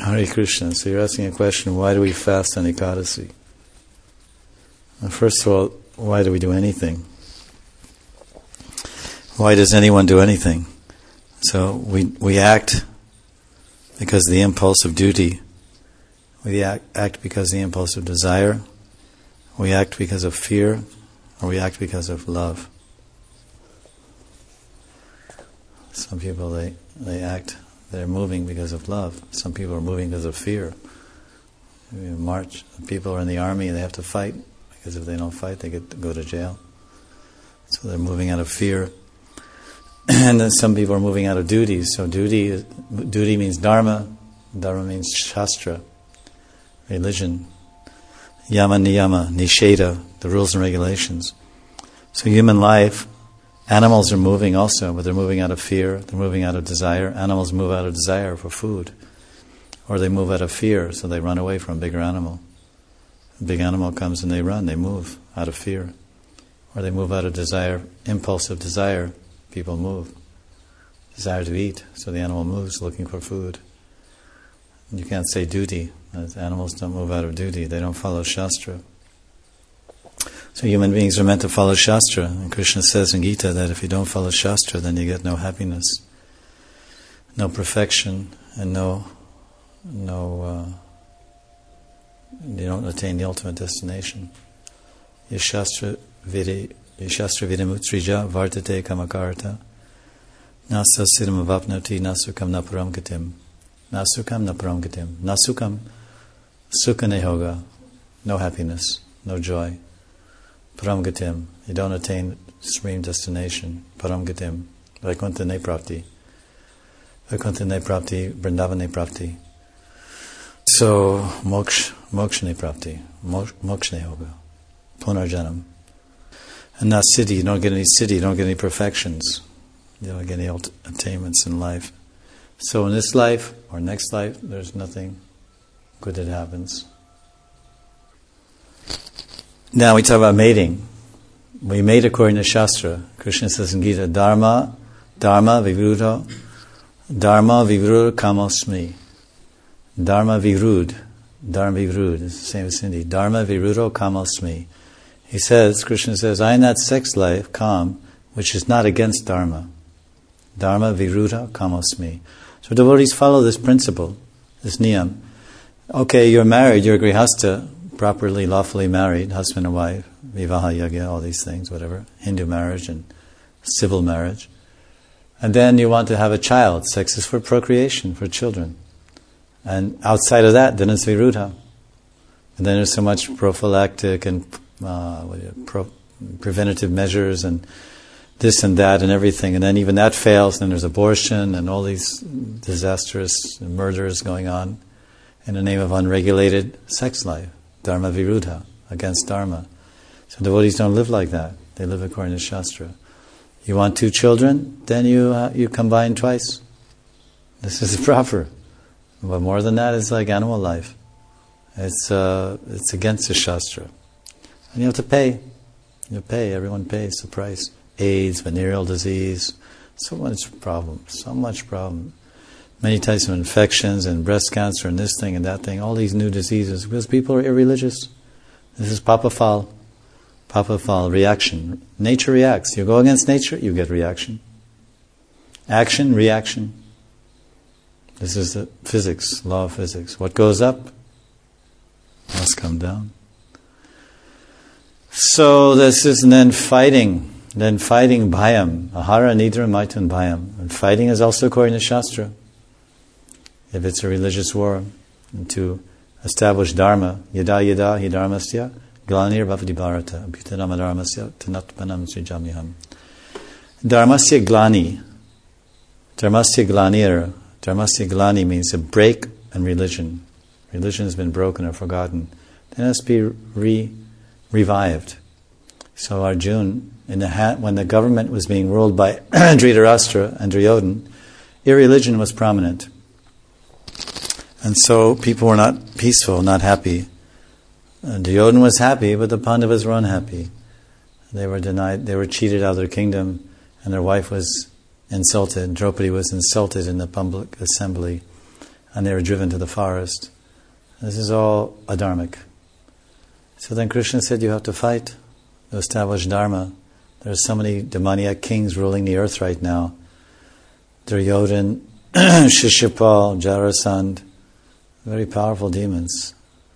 Hare Krishna. So you're asking a question, why do we fast on Ekadasi? Well, first of all, why do we do anything? Why does anyone do anything? So we act because of the impulse of duty. We act because of the impulse of desire. We act because of fear, or we act because of love. Some people, they act, they're moving because of love. Some people are moving because of fear. March. People are in the army and they have to fight, because if they don't fight, they go to jail. So they're moving out of fear. And then some people are moving out of duty. So duty means dharma. Dharma means shastra, religion. Yama, niyama, nisheda, the rules and regulations. So human life, animals are moving also, but they're moving out of fear, they're moving out of desire. Animals move out of desire for food. Or they move out of fear, so they run away from a bigger animal. A big animal comes and they run, they move out of fear. Or they move out of desire, impulsive desire, people move. Desire to eat, so the animal moves looking for food. You can't say duty. Animals don't move out of duty. They don't follow Shastra. So human beings are meant to follow Shastra. And Krishna says in Gita that if you don't follow Shastra, then you get no happiness, no perfection, and you don't attain the ultimate destination. Yashastra vidamutrija vartate kamakarta nasa siddham avapnoti nasukam naparam gatim. Nasukam naparam gatim. Nasukam sukha nehoga, no happiness, no joy. Param gatim, you don't attain supreme destination. Param gatim, Vaikuntha ne prapti. Vaikuntha ne prapti, Vrindavan ne prapti. So moksha ne prapti, moksha ne hoga, punarjanam. And not siddhi, you don't get any siddhi, you don't get any perfections. You don't get any attainments in life. So in this life or next life, there's nothing good that happens. Now we talk about mating. We mate according to Shastra. Krishna says in Gita, Dharma vivruddha kamosmi. Dharma vivrud, it's the same as Hindi. Dharma viruddha kamosmi. He says, Krishna says, I am that sex life, kam, which is not against Dharma. Dharma viruddha kamosmi. So devotees follow this principle, this niyam. Okay, you're married, you're a grihastha, properly, lawfully married, husband and wife, vivaha yagya, all these things, whatever, Hindu marriage and civil marriage. And then you want to have a child. Sex is for procreation, for children. And outside of that, then it's viruddha. And then there's so much prophylactic and preventative measures and this and that and everything. And then even that fails, and then there's abortion and all these disastrous murders going on in the name of unregulated sex life. Dharma viruddha, against Dharma. So devotees don't live like that. They live according to Shastra. You want 2 children, then you combine twice. This is proper. But more than that, it's like animal life. It's against the Shastra. And you have to pay. You pay. Everyone pays the price. AIDS, venereal disease, so much problem. Many types of infections and breast cancer and this thing and that thing, all these new diseases, because people are irreligious. This is papafal, reaction. Nature reacts. You go against nature, you get reaction. Action, reaction. This is the physics, law of physics. What goes up must come down. So this is then fighting bhayam, ahara, nidra, maitun, bhayam. And fighting is also according to Shastra. If it's a religious war, and to establish dharma, yada yada hi dharmasya, glanir bhavati bharata, abhitanam dharmasya, tanatmanam srijamyaham. Dharmasya glani. Dharmasya glani means a break in religion. Religion has been broken or forgotten. Then it has to be revived. So Arjuna, when the government was being ruled by Dhritarashtra and Duryodhana, irreligion was prominent. And so people were not peaceful, not happy. Duryodhana was happy, but the Pandavas were unhappy. They were denied, they were cheated out of their kingdom, and their wife was insulted. Draupadi was insulted in the public assembly. and they were driven to the forest. This is all adharmic. So then Krishna said, you have to fight to establish dharma. There are so many demoniac kings ruling the earth right now. Duryodhan, Shishupal, Jarasandh, very powerful demons.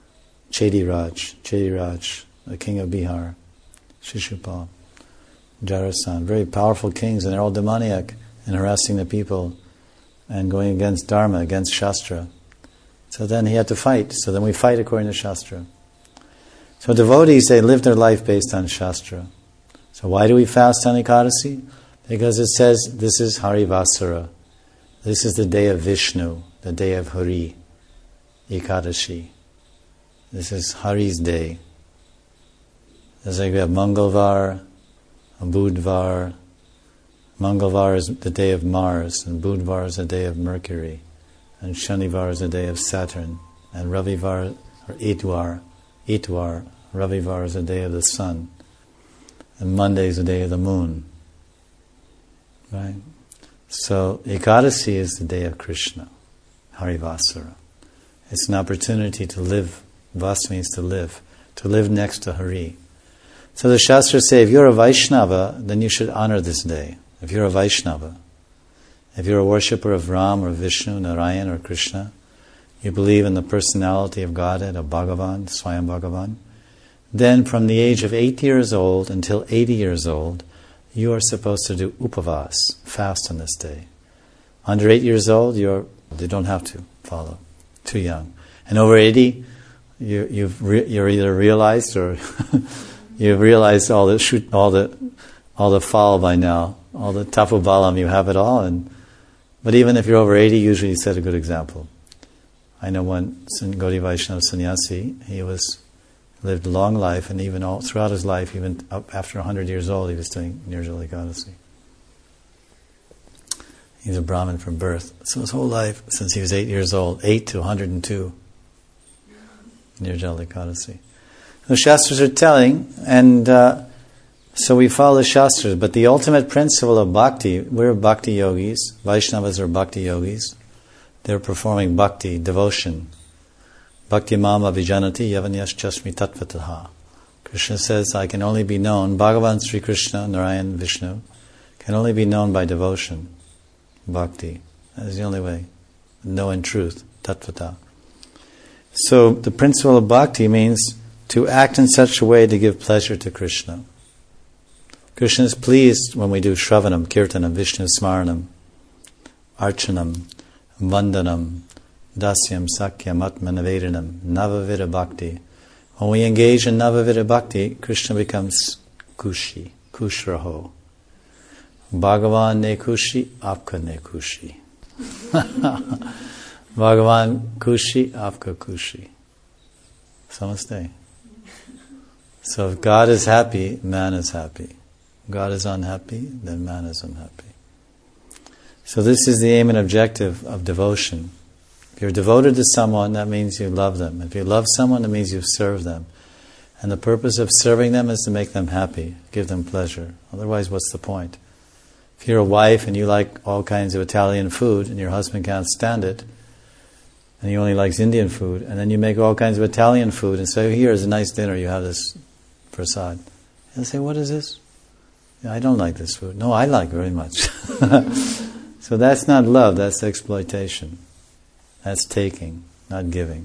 Chediraj, the king of Bihar, Shishupal, Jarasandh, very powerful kings, and they're all demoniac and harassing the people and going against Dharma, against Shastra. So then he had to fight. So then we fight according to Shastra. So devotees, they live their life based on Shastra. So why do we fast on Ekadasi? Because it says this is Harivasara. This is the day of Vishnu, the day of Hari, Ekadashi. This is Hari's day. It's like we have Mangalvar, Budvar. Mangalvar is the day of Mars, and Budvar is the day of Mercury, and Shanivar is the day of Saturn, and Ravivar, or Itwar, Ravivar is the day of the sun, and Monday is the day of the moon. Right? So Ekadasi is the day of Krishna, Harivasara. It's an opportunity to live. Vas means to live next to Hari. So the Shastras say, if you're a Vaishnava, then you should honor this day. If you're a Vaishnava, if you're a worshipper of Ram or Vishnu, Narayan or Krishna, you believe in the personality of Godhead, of Bhagavan, Swayam Bhagavan, then from the age of 8 years old until 80 years old, you are supposed to do upavas, fast on this day. Under 8 years old, they don't have to follow, too young. And over 80, you're either realized or you've realized all the fall by now, all the tapobalam, you have it all. But even if you're over 80, usually you set a good example. I know one Gaudiya Vaishnava sannyasi, he lived a long life, and even all throughout his life, even up after 100 years old, he was doing Nirjala Ekadasi. He's a Brahmin from birth. So his whole life, since he was 8 years old, 8 to 102, Nirjala Ekadasi. The Shastras are telling, and so we follow the Shastras, but the ultimate principle of bhakti, we're bhakti yogis, Vaishnavas are bhakti yogis, they're performing bhakti, devotion. Bhakti mama vijanati yavanyash chasmi tattvataha. Krishna says, I can only be known, Bhagavan Sri Krishna, Narayan, Vishnu, can only be known by devotion, bhakti. That is the only way. Know in truth, tattvata. So the principle of bhakti means to act in such a way to give pleasure to Krishna. Krishna is pleased when we do Shravanam, Kirtanam, Vishnu Smaranam, Archanam, Vandanam, Dasyam, Sakyam, Atmanavedanam, Navavida Bhakti. When we engage in Navavida Bhakti, Krishna becomes Kushi, Kushraho. Bhagavan ne Kushi, Apka ne Kushi. Bhagavan Kushi, Apka Kushi. Namaste. So if God is happy, man is happy. God is unhappy, then man is unhappy. So this is the aim and objective of devotion. If you're devoted to someone, that means you love them. If you love someone, it means you serve them. And the purpose of serving them is to make them happy, give them pleasure. Otherwise, what's the point? If you're a wife and you like all kinds of Italian food and your husband can't stand it, and he only likes Indian food, and then you make all kinds of Italian food and say, here's a nice dinner, you have this prasad. He'll say, what is this? I don't like this food. No, I like very much. So that's not love, that's exploitation. That's taking, not giving.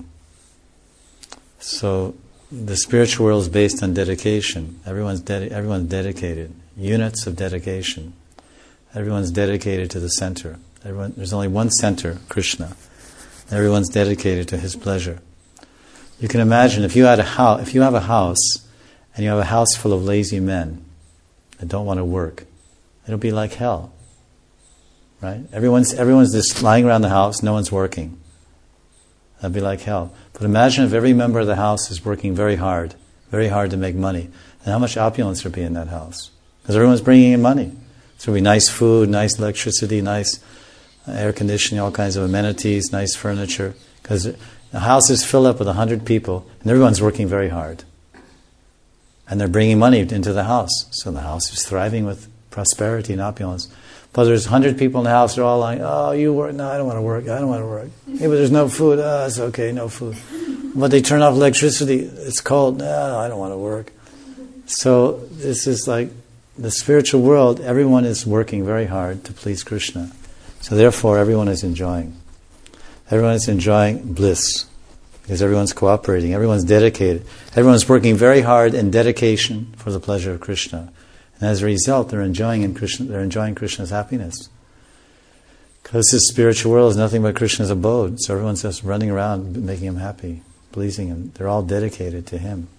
So the spiritual world is based on dedication. Everyone's dedicated. Units of dedication. Everyone's dedicated to the center. There's only one center, Krishna. Everyone's dedicated to His pleasure. You can imagine if you have a house and you have a house full of lazy men that don't want to work, it'll be like hell. Right? Everyone's just lying around the house, no one's working. That'd be like hell. But imagine if every member of the house is working very hard to make money. And how much opulence would be in that house? Because everyone's bringing in money. So there'll be nice food, nice electricity, nice air conditioning, all kinds of amenities, nice furniture. Because the house is filled up with 100 people, and everyone's working very hard. And they're bringing money into the house. So the house is thriving with prosperity and opulence. But there's 100 people in the house, they're all like, oh, you work? No, I don't want to work. I don't want to work. Yeah, but there's no food. Oh, it's okay, no food. But they turn off electricity. It's cold. No, I don't want to work. So this is like the spiritual world. Everyone is working very hard to please Krishna. So therefore, everyone is enjoying. Everyone is enjoying bliss because everyone's cooperating. Everyone's dedicated. Everyone's working very hard in dedication for the pleasure of Krishna. And as a result, they're enjoying Krishna's happiness. Because this spiritual world is nothing but Krishna's abode. So everyone's just running around making him happy, pleasing him. They're all dedicated to him.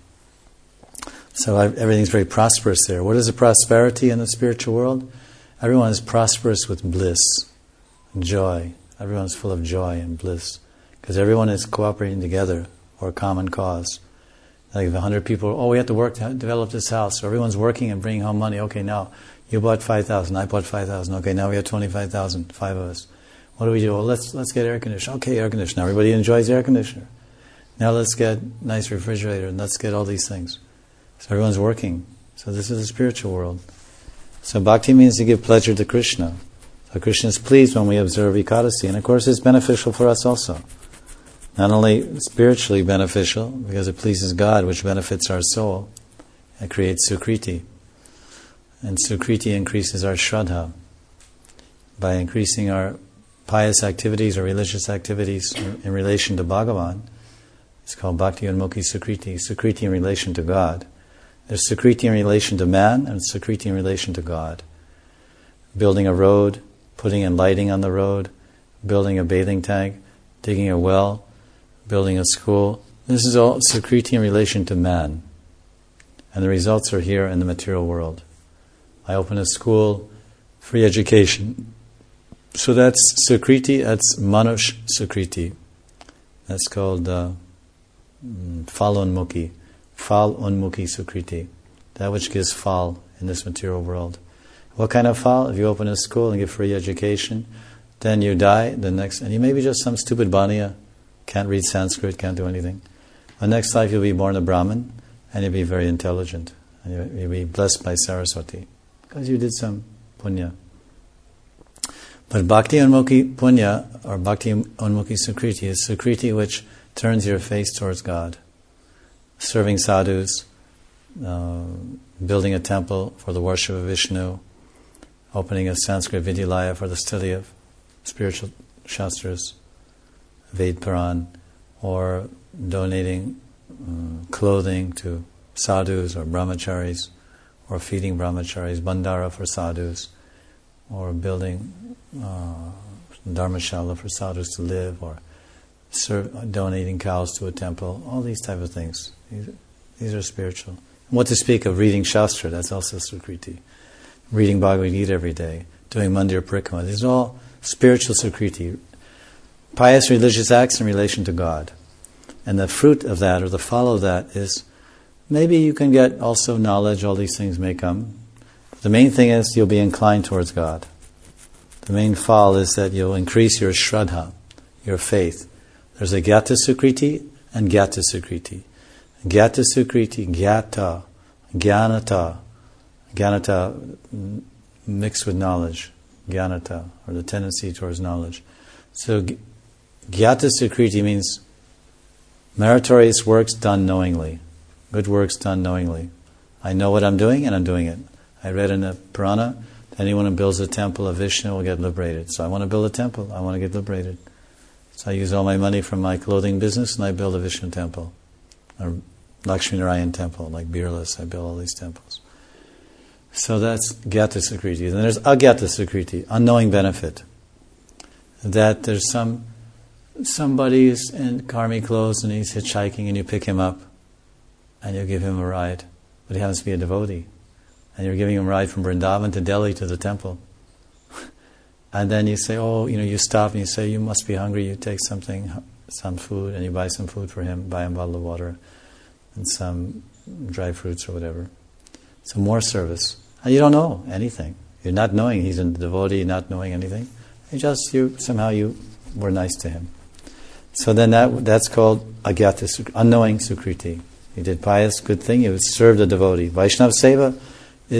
So everything's very prosperous there. What is the prosperity in the spiritual world? Everyone is prosperous with bliss, joy. Everyone's full of joy and bliss. Because everyone is cooperating together for a common cause. Like if 100 people, we have to work to develop this house. So everyone's working and bringing home money. Okay, now you bought 5,000, I bought 5,000. Okay, now we have 25,000, 5 of us. What do we do? Well, let's get air conditioner. Okay, air conditioner. Everybody enjoys air conditioner. Now let's get nice refrigerator and let's get all these things. So everyone's working. So this is the spiritual world. So bhakti means to give pleasure to Krishna. So Krishna is pleased when we observe Ekadasi. And of course it's beneficial for us also. Not only spiritually beneficial, because it pleases God, which benefits our soul. It creates Sukriti. And Sukriti increases our Shraddha. By increasing our pious activities or religious activities in relation to Bhagavan, it's called Bhakti Unmukhi Sukriti. Sukriti in relation to God. There's Sukriti in relation to man and Sukriti in relation to God. Building a road, putting in lighting on the road, building a bathing tank, digging a well, building a school. This is all Sukriti in relation to man. And the results are here in the material world. I open a school, free education. So that's Sukriti, that's Manush Sukriti. That's called Phal Unmukhi. Phal Unmukhi Sukriti. That which gives phal in this material world. What kind of phal? If you open a school and give free education, then you die, and you may be just some stupid Baniya, can't read Sanskrit, can't do anything. The next life you'll be born a Brahmin, and you'll be very intelligent, and you'll be blessed by Saraswati, because you did some punya. But Bhakti Unmukhi Punya, or Bhakti Unmukhi Sukriti, is Sukriti which turns your face towards God. Serving sadhus, building a temple for the worship of Vishnu, opening a Sanskrit Vidyalaya for the study of spiritual shastras, Ved Puran, or donating clothing to sadhus or brahmacharis, or feeding brahmacharis, bandara for sadhus, or building dharmashala for sadhus to live, or donating cows to a temple, all these type of things. These are spiritual. And what to speak of reading Shastra, that's also Sukriti. Reading Bhagavad Gita every day, doing Mandir Parikrama, these are all spiritual Sukriti. Pious religious acts in relation to God. And the fruit of that, or the follow of that, is maybe you can get also knowledge, all these things may come. But the main thing is you'll be inclined towards God. The main fall is that you'll increase your Shraddha, your faith. There's a Gyata Sukriti and Gyata Sukriti. Gyata Sukriti, Gyata, Jnanata mixed with knowledge, Jnanata, or the tendency towards knowledge. So Gyata Sukriti means meritorious works done knowingly, good works done knowingly. I know what I'm doing and I'm doing it. I read in the Purana, anyone who builds a temple of Vishnu will get liberated. So I want to build a temple, I want to get liberated. So I use all my money from my clothing business and I build a Vishnu temple. Or Lakshmi Narayan temple, like Birlas, I build all these temples. So that's Gyata Sukriti. Then there's Agyata Sukriti, unknowing benefit. That there's somebody's in karmi clothes and he's hitchhiking and you pick him up and you give him a ride. But he happens to be a devotee. And you're giving him a ride from Vrindavan to Delhi to the temple. And then you say, you stop and you say, you must be hungry, you take some food, and you buy some food for him, buy him a bottle of water, and some dry fruits or whatever. So more service. And you don't know anything. You're not knowing he's a devotee, not knowing anything. Somehow you were nice to him. So then that's called Agyata Sukriti, unknowing Sukriti. You did pious, good thing, you served a devotee. Vaishnava Seva is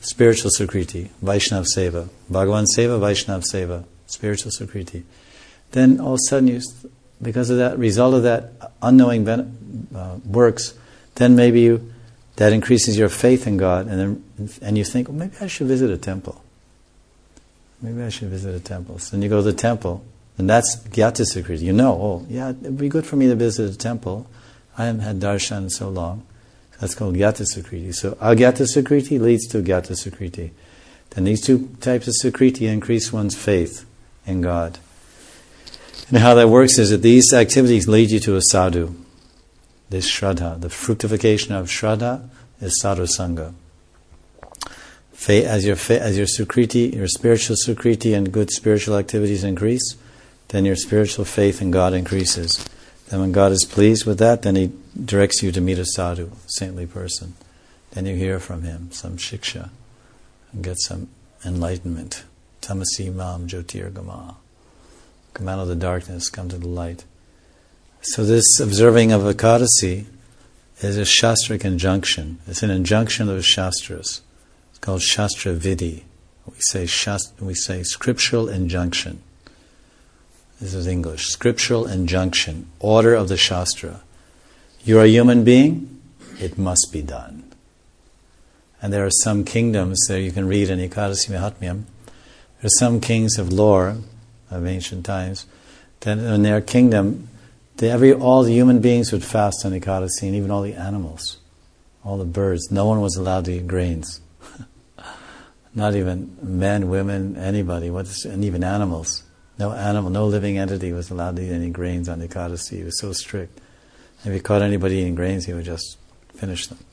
spiritual Sukriti, Vaishnav Seva. Bhagavan Seva, Vaishnav Seva, spiritual Sukriti. Then all of a sudden, because of that, result of that unknowing works, then maybe that increases your faith in God, and you think, well, maybe I should visit a temple. Maybe I should visit a temple. So then you go to the temple, and that's Gyata Sukriti. You know, oh, yeah, it'd be good for me to visit a temple. I haven't had darshan in so long. That's called Gyata Sukriti. So Agyata Sukriti leads to Gyata Sukriti. Then these two types of Sukriti increase one's faith in God. And how that works is that these activities lead you to a sadhu. This Shraddha, the fructification of Shraddha is sadhu sangha. As your Sukriti, your spiritual Sukriti and good spiritual activities increase, then your spiritual faith in God increases. Then when God is pleased with that, then He directs you to meet a sadhu, saintly person. Then you hear from him some shiksha and get some enlightenment. Tamasi mam jyotirgama. Come out of the darkness, come to the light. So this observing of Ekadasi is a shastric injunction. It's an injunction of the Shastras. It's called Shastra Vidhi. We say scriptural injunction. This is English. Scriptural injunction. Order of the Shastra. You're a human being, it must be done. And there are some kingdoms that you can read in Ekadasi Mahatmyam. There are some kings of lore of ancient times that in their kingdom, all the human beings would fast on Ekadasi, and even all the animals, all the birds. No one was allowed to eat grains. Not even men, women, anybody, and even animals. No animal, no living entity was allowed to eat any grains on Ekadasi. It was so strict. If he caught anybody eating grains, he would just finish them.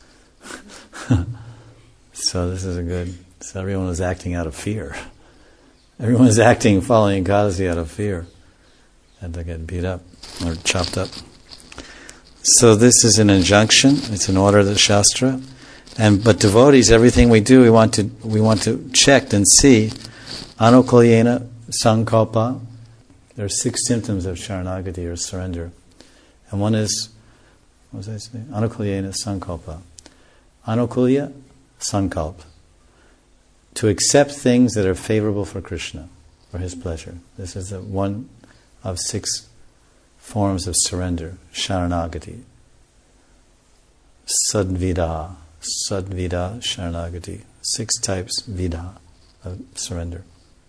So this is so everyone was acting out of fear. Everyone was acting, following Ekadasi out of fear. Had to get beat up or chopped up. So this is an injunction. It's an order of the Shastra. But devotees, everything we do, we want to check and see. Anukulyena sankalpa. There are 6 symptoms of Sharanagati or surrender. And one is, what was I saying? Anukulyena sankalpa. Anukulya sankalp. To accept things that are favorable for Krishna, for His pleasure. This is one of 6 forms of surrender, Sharanagati. Sadvida Sharanagati. 6 types, vida, of surrender.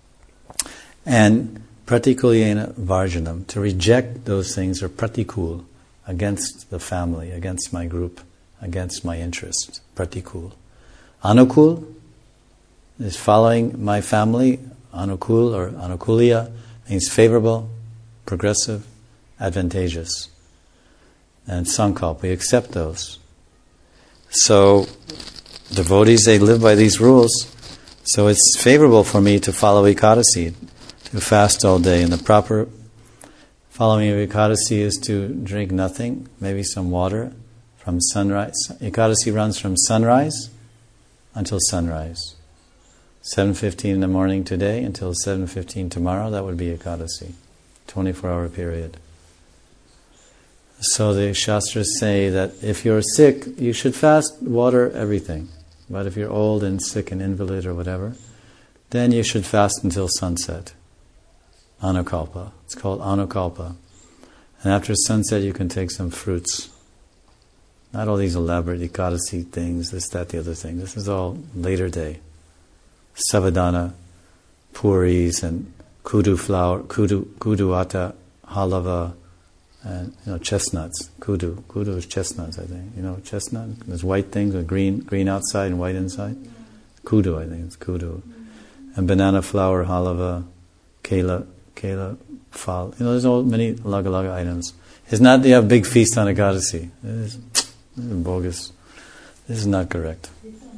And pratikulyena varjanam, to reject those things, or pratikul, against the family, against my group, against my interest. Pratikul. Anukul is following my family. Anukul or anukulya means favorable, progressive, advantageous. And sankalp, we accept those. So, devotees, they live by these rules. So it's favorable for me to follow Ekadasi, to fast all day. And the proper following of Ekadasi is to drink nothing, maybe some water, from sunrise. Ekadasi runs from sunrise until sunrise. 7:15 in the morning today until 7:15 tomorrow, that would be Ekadasi. 24-hour period. So the Shastras say that if you're sick, you should fast water, everything. But if you're old and sick and invalid or whatever, then you should fast until sunset. Anukalpa. It's called Anukalpa. And after sunset you can take some fruits. Not all these elaborate Ekadasi things, this, that, the other thing. This is all later day. Savadana, puris and kudu flour, kudu atta, halava, and chestnuts. Kudu is chestnuts, I think. Chestnut. There's white things with green outside and white inside. Kudu, I think it's kudu. And banana flour, halava, kela, fal. There's all many laga items. It's not they have a big feast on Ekadasi. This is bogus. This is not correct.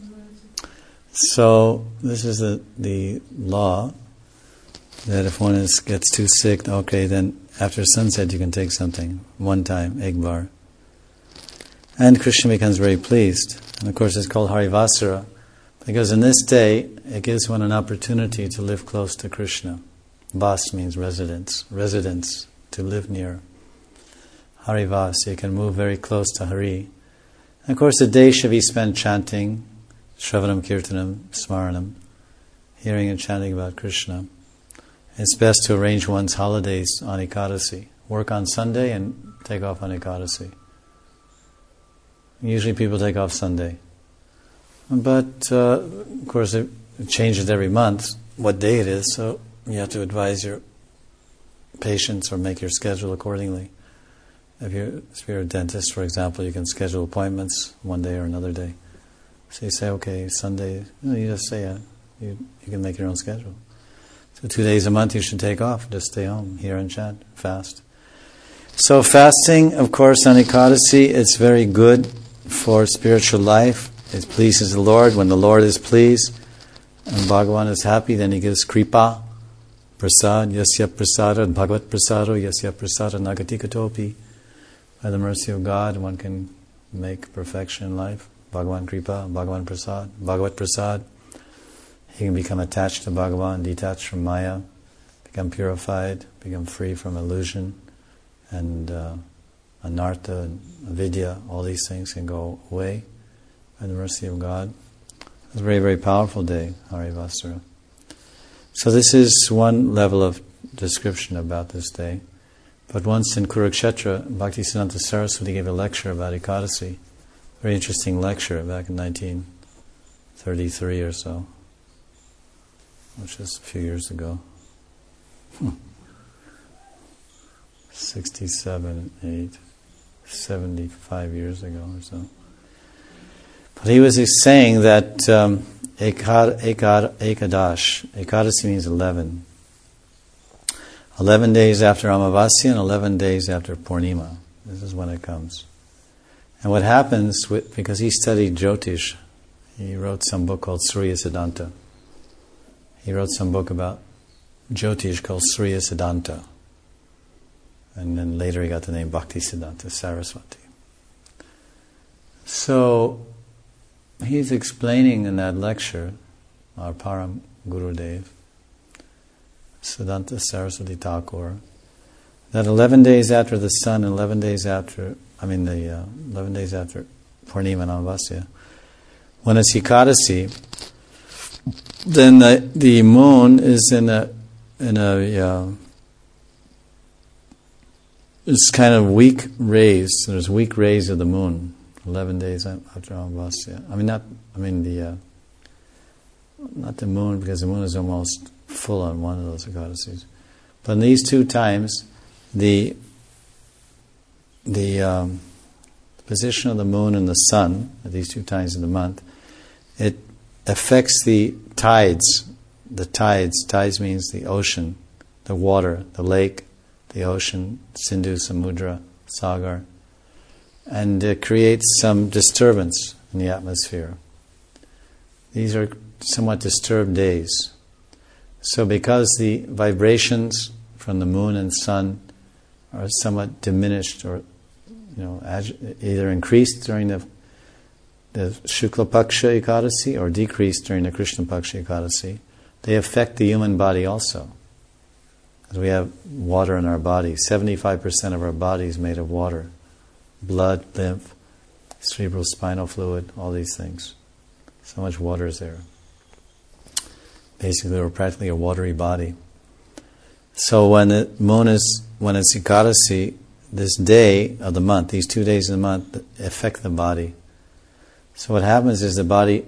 So this is the law that if one gets too sick, okay, then after sunset you can take something, one time, egg bar. And Krishna becomes very pleased. And of course it's called Harivasara, because in this day it gives one an opportunity to live close to Krishna. Vas means residence, to live near. Harivas, you can move very close to Hari. And of course the day should be spent chanting Shravanam, Kirtanam, Smaranam, hearing and chanting about Krishna. It's best to arrange one's holidays on Ekadasi. Work on Sunday and take off on Ekadasi. Usually people take off Sunday. But, of course, it changes every month, what day it is, so you have to advise your patients or make your schedule accordingly. If you're a dentist, for example, you can schedule appointments one day or another day. So you say, okay, Sunday, you just say, you can make your own schedule. So 2 days a month you should take off, just stay home, hear and chant, fast. So fasting, of course, on Ekadasi, it's very good for spiritual life. It pleases the Lord. When the Lord is pleased and Bhagavan is happy, then He gives kripa, prasad, yasya prasada, bhagavat prasado, yasya prasada nagatikatopi. By the mercy of God, one can make perfection in life. Bhagavan kripa, Bhagavan prasad, bhagavat prasad. He can become attached to Bhagavan, detached from Maya, become purified, become free from illusion, and anartha, and avidya, all these things can go away by the mercy of God. It's a very, very powerful day, Harivasara. So this is one level of description about this day. But once in Kurukshetra, Bhaktisiddhanta Saraswati gave a lecture about Ekadasi. Very interesting lecture back in 1933 or so, which is a few years ago. 67, 8, 75 years ago or so. But he was saying that Ekadasi means 11. 11 days after Amavasya and 11 days after Purnima. This is when it comes. And what happens, because he studied Jyotish, he wrote some book called Surya Siddhanta. He wrote some book about Jyotish called Surya Siddhanta. And then later he got the name Bhaktisiddhanta Saraswati. So, he's explaining in that lecture, our Param Gurudev, Siddhanta Saraswati Thakur, that 11 days after the sun and 11 days after Purnima and Amavasya, when it's Ekadasi, then the moon is it's kind of weak rays. There's weak rays of the moon 11 days after Amavasya. Not the moon, because the moon is almost full on one of those Ekadasis. But in these two times, the position of the moon and the sun, at these two times in the month, it affects the tides. The tides. Tides means the ocean, the water, the lake, the ocean, Sindhu, Samudra, Sagar. And it creates some disturbance in the atmosphere. These are somewhat disturbed days. So because the vibrations from the moon and sun are somewhat diminished or either increased during the Shukla Paksha Ekadasi or decreased during the Krishna Paksha Ekadasi, they affect the human body also. Because we have water in our body. 75% of our body is made of water. Blood, lymph, cerebral spinal fluid, all these things. So much water is there. Basically, we're practically a watery body. So when it's Ekadasi, this day of the month, these 2 days of the month, affect the body. So what happens is the body,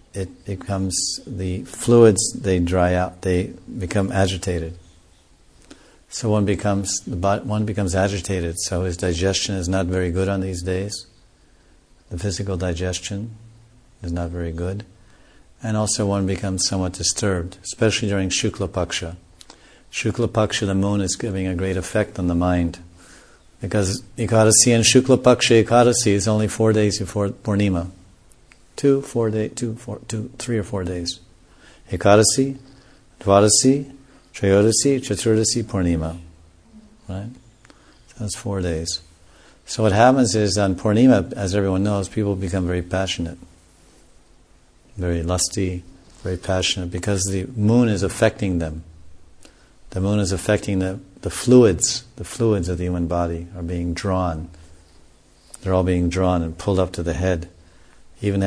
the fluids, they dry out, they become agitated. So one becomes agitated, so his digestion is not very good on these days. The physical digestion is not very good. And also one becomes somewhat disturbed, especially during Shukla Paksha. Shukla Paksha, the moon is giving a great effect on the mind. Because Ekadasi and Shukla Paksha Ekadasi is only 4 days before Purnima. 3 or 4 days. Ekadasi, Dwadasi, Trayodasi, Chaturdasi, Purnima. Right? So that's 4 days. So what happens is on Purnima, as everyone knows, people become very passionate. Very lusty, very passionate, because the moon is affecting them. The moon is affecting the fluids. The fluids of the human body are being drawn. They're all being drawn and pulled up to the head. Even have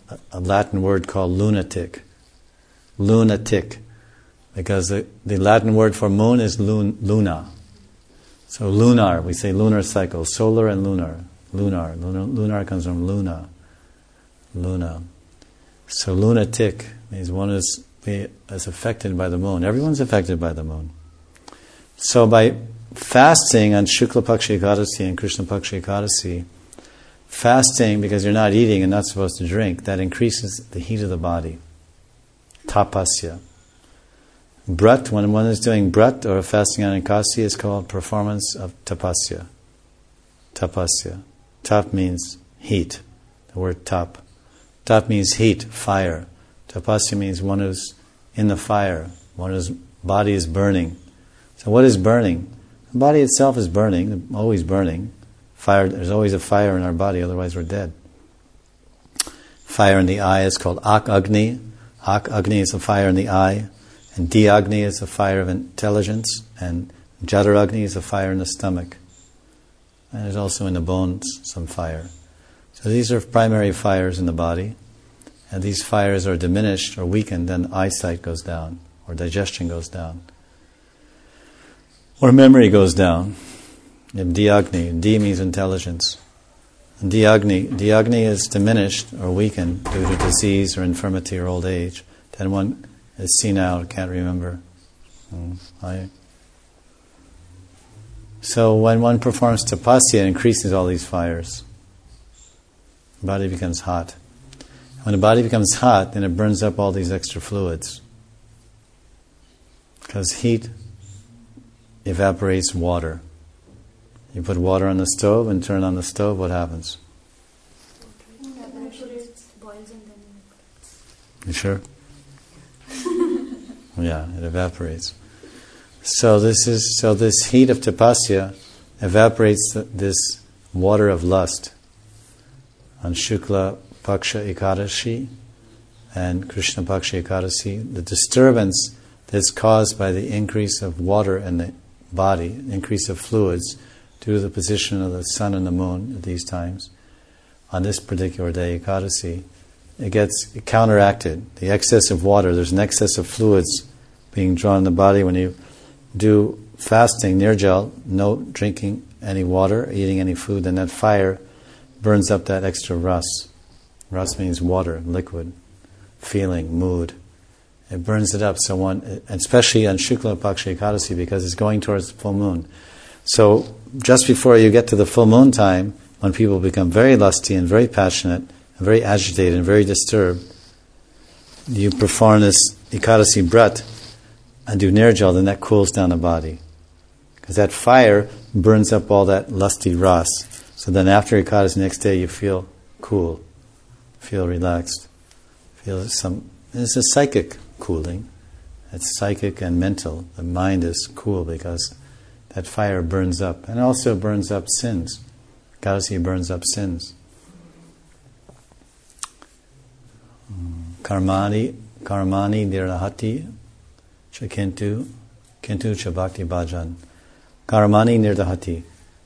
a Latin word called lunatic. Lunatic. Because the Latin word for moon is luna. So lunar, we say lunar cycle, solar and lunar. Lunar comes from luna. Luna. So lunatic means one is affected by the moon. Everyone's affected by the moon. So by fasting on Shukla Paksha Ekadasi and Krishna Paksha Ekadasi, fasting because you're not eating and not supposed to drink, that increases the heat of the body. Tapasya. Brat, when one is doing brat or fasting on Ekadasi, is called performance of tapasya. Tapasya. Tap means heat. The word tap. Tap means heat, fire. Tapasya means one who's in the fire, one whose body is burning. So what is burning? The body itself is burning, always burning. Fire. There's always a fire in our body, otherwise we're dead. Fire in the eye is called Ak Agni. Ak Agni is a fire in the eye. And Di-Agni is a fire of intelligence, and Jadar-Agni is a fire in the stomach. And there's also in the bones some fire. So these are primary fires in the body, and these fires are diminished or weakened, then eyesight goes down, or digestion goes down, or memory goes down. In Di-Agni, Di means intelligence. And Di-Agni is diminished or weakened due to disease or infirmity or old age. Then one is senile, can't remember. So when one performs tapasya, it increases all these fires. The body becomes hot. When the body becomes hot, then it burns up all these extra fluids. Because heat evaporates water. You put water on the stove and turn on the stove, what happens? You sure? Yeah, it evaporates. So this heat of tapasya evaporates this water of lust. On Shukla Paksha Ekadashi and Krishna Paksha Ekadasi, the disturbance that's caused by the increase of water in the body, increase of fluids, due to the position of the sun and the moon at these times, on this particular day, Ekadasi, it gets counteracted. The excess of water, there's an excess of fluids being drawn in the body. When you do fasting, nirjal, no drinking any water, eating any food, then that fire burns up that extra ras. Ras means water, liquid, feeling, mood. It burns it up. So one, especially on Shukla Paksha Ekadasi, because it's going towards the full moon. So just before you get to the full moon time, when people become very lusty and very passionate, and very agitated and very disturbed, you perform this Ekadasi Brat and do nirjal, then that cools down the body. Because that fire burns up all that lusty ras. So then after Ekadasi, next day you feel cool, feel relaxed, it's a psychic cooling. It's psychic and mental. The mind is cool because that fire burns up. And it also burns up sins. Ekadasi burns up sins. Karmani nirahati chakintu cha bhakti bhajan. Karmani nirdahati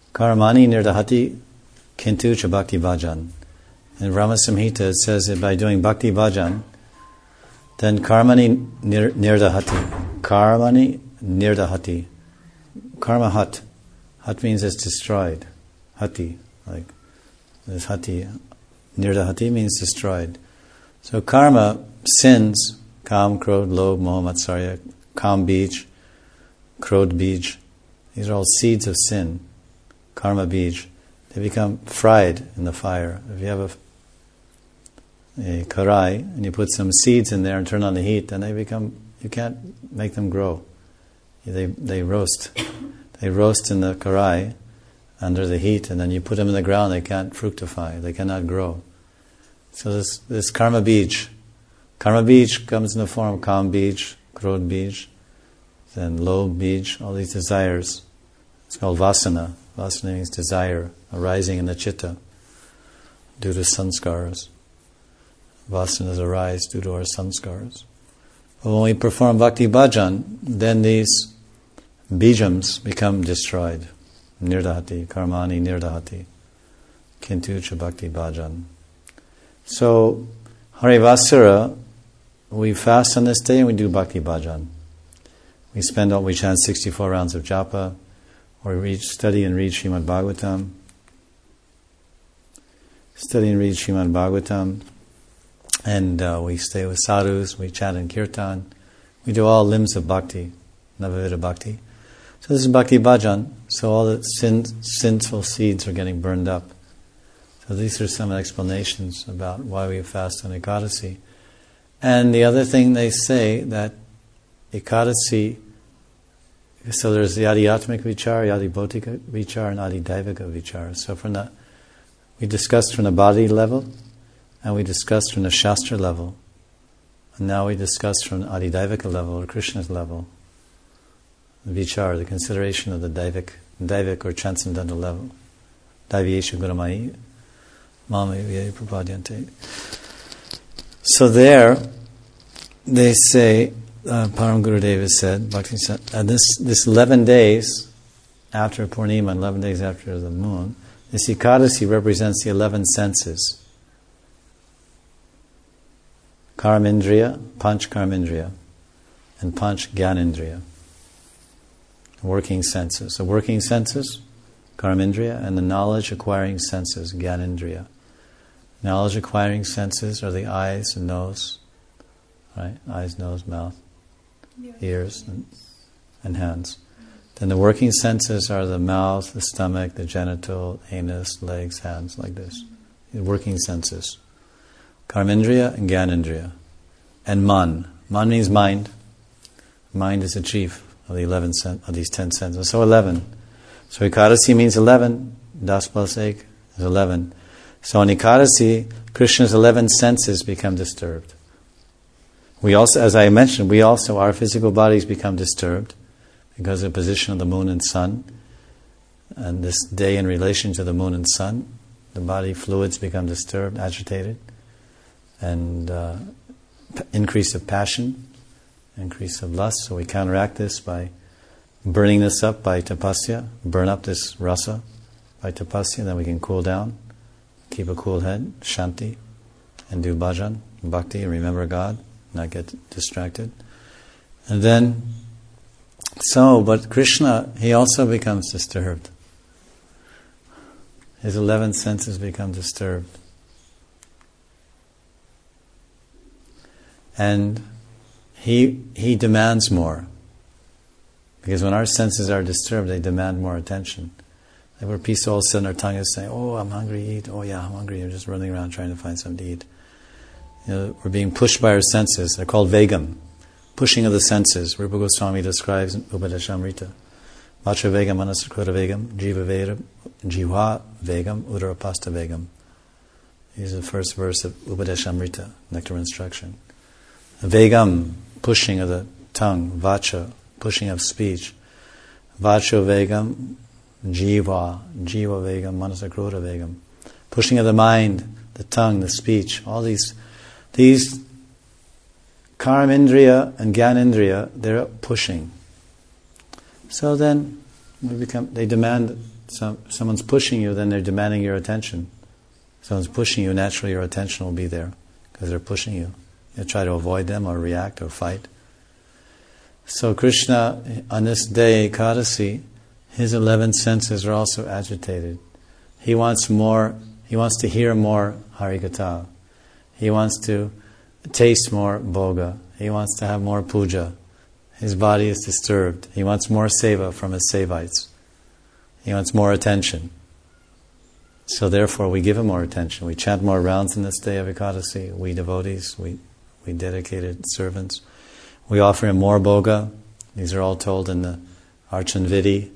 kintu cha bhakti bhajan. In Brahma Samhita it says that by doing bhakti bhajan, then karmani nirdahati. Karmani nirdahati. Karma hat. Hat means it's destroyed. Hati. Like this hati. Nirdahati means destroyed. So karma, sins, kam, krodh, lobh, moha, matsarya, kam bij, krodh bij, these are all seeds of sin. Karma bij. They become fried in the fire. If you have a karai and you put some seeds in there and turn on the heat, then you can't make them grow. They roast. They roast in the karai under the heat, and then you put them in the ground, they can't fructify, they cannot grow. So this karma bij comes in the form of kam bij, krodh bij, then lobh bij, all these desires. It's called vasana. Vasana means desire, arising in the chitta due to sanskars. Vasanas arise due to our sanskars. But when we perform bhakti bhajan, then these bijams become destroyed. Nirdahati, karmani nirdahati, kintu cha bhakti bhajan. So, Harivasura, we fast on this day and we do bhakti bhajan. We chant 64 rounds of japa, or we study and read Srimad Bhagavatam. And we stay with sadhus, we chant in kirtan. We do all limbs of bhakti, Navavida bhakti. So this is bhakti bhajan, so all the sinful seeds are getting burned up. So these are some explanations about why we fast on Ekadasi. And the other thing they say that Ekadasi, so there's the Adhyatmik Vichar, Adhibhautika Vichar, and Adhidaivika Vichar. So we discussed from the body level, and we discussed from the Shastra level, and now we discuss from the Adhidaivika level, or Krishna's level. Vichar, the consideration of the Daivik or transcendental level. Daiviyeshu Guramai, Mami Vyaya Prapadyante. So there, they say, Param Gurudeva said, Bhakti said, this 11 days after Purnima, 11 days after the moon, this Ekadasi represents the 11 senses. Karmindriya, Panch Karmindriya, and Panch Gyanindriya. Working senses. The working senses, Karmindriya, and the knowledge acquiring senses, Gyanindriya. Knowledge acquiring senses are the eyes and nose, right? Eyes, nose, mouth, ears, and hands. Then the working senses are the mouth, the stomach, the genital, anus, legs, hands, like this. The working senses. Karmindriya and Gyanindriya. And Man. Man means mind. Mind is the chief of the 11 of these 10 senses. So 11. So Ekadasi means 11. 10 plus 8 is 11. So on Ekadasi, Krishna's 11 senses become disturbed. We also, as I mentioned, our physical bodies become disturbed because of the position of the moon and sun. And this day in relation to the moon and sun, the body fluids become disturbed, agitated, and increase of passion, increase of lust. So we counteract this by burning this up by tapasya, burn up this rasa by tapasya, then we can cool down, keep a cool head, shanti, and do bhajan, bhakti, and remember God, not get distracted. And then, but Krishna, he also becomes disturbed. His 11 senses become disturbed. And he demands more. Because when our senses are disturbed, they demand more attention. Like we're peaceful, all of a sudden our tongue is saying, oh, I'm hungry, eat. Oh yeah, I'm hungry. You're just running around trying to find something to eat. We're being pushed by our senses. They're called vegam. Pushing of the senses. Rupa Goswami describes in Upadeshamrita. Vacha vegam, manasakruta vegam, jiva vegam, udarapasta vegam. These are the first verse of Upadeshamrita, Nectar of Instruction. Vegam, pushing of the tongue. Vacha, pushing of speech. Vacha vegam, jiva vegam, manasakruta vegam. Pushing of the mind, the tongue, the speech. All these karmindriya and gyanindriya, they're pushing. So then they demand, someone's pushing you, then they're demanding your attention. Someone's pushing you, naturally your attention will be there because they're pushing you. You try to avoid them or react or fight. So Krishna, on this day, Ekadasi, his 11 senses are also agitated. He wants to hear more Harikatha. He wants to taste more bhoga. He wants to have more puja. His body is disturbed. He wants more seva from his sevites. He wants more attention. So therefore we give him more attention. We chant more rounds in this day of Ekadasi. We devotees, we dedicated servants. We offer him more bhoga. These are all told in the Archan Vidi,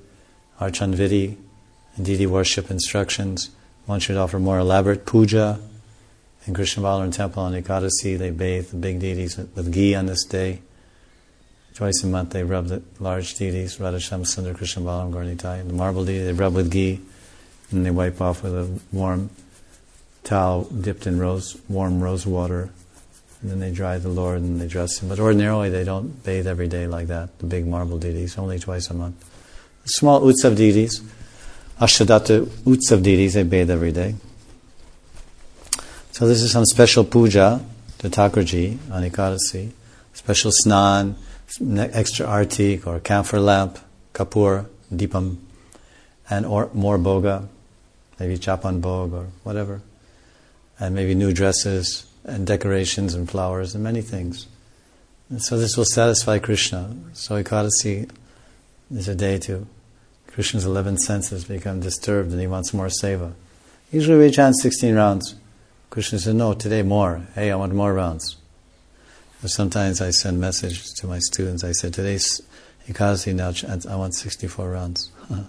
deity worship instructions. One should offer more elaborate puja. In Krishna Balaram Temple on Ekadasi, they bathe the big deities with ghee on this day. Twice a month they rub the large deities, Radhasham, Sundar, Krishna Balaram, Gauranitai. The marble deity they rub with ghee, and they wipe off with a warm towel dipped in warm rose water. And then they dry the Lord and they dress him. But ordinarily they don't bathe every day like that, the big marble deities, only twice a month. The small Utsav deities, Ashtadhatu Utsav deities, they bathe every day. So this is some special puja the Thakurji on Ekadasi, special snan, extra artik or camphor lamp, kapur, deepam, and or more boga, maybe chapan bog or whatever, and maybe new dresses and decorations and flowers and many things. And so this will satisfy Krishna. So Ekadasi is a day to Krishna's 11 senses become disturbed and he wants more seva. Usually we chant 16 rounds. Krishna said, no, today more. Hey, I want more rounds. Or sometimes I send messages to my students. I said, today's Ekadasi, now I want 64 rounds.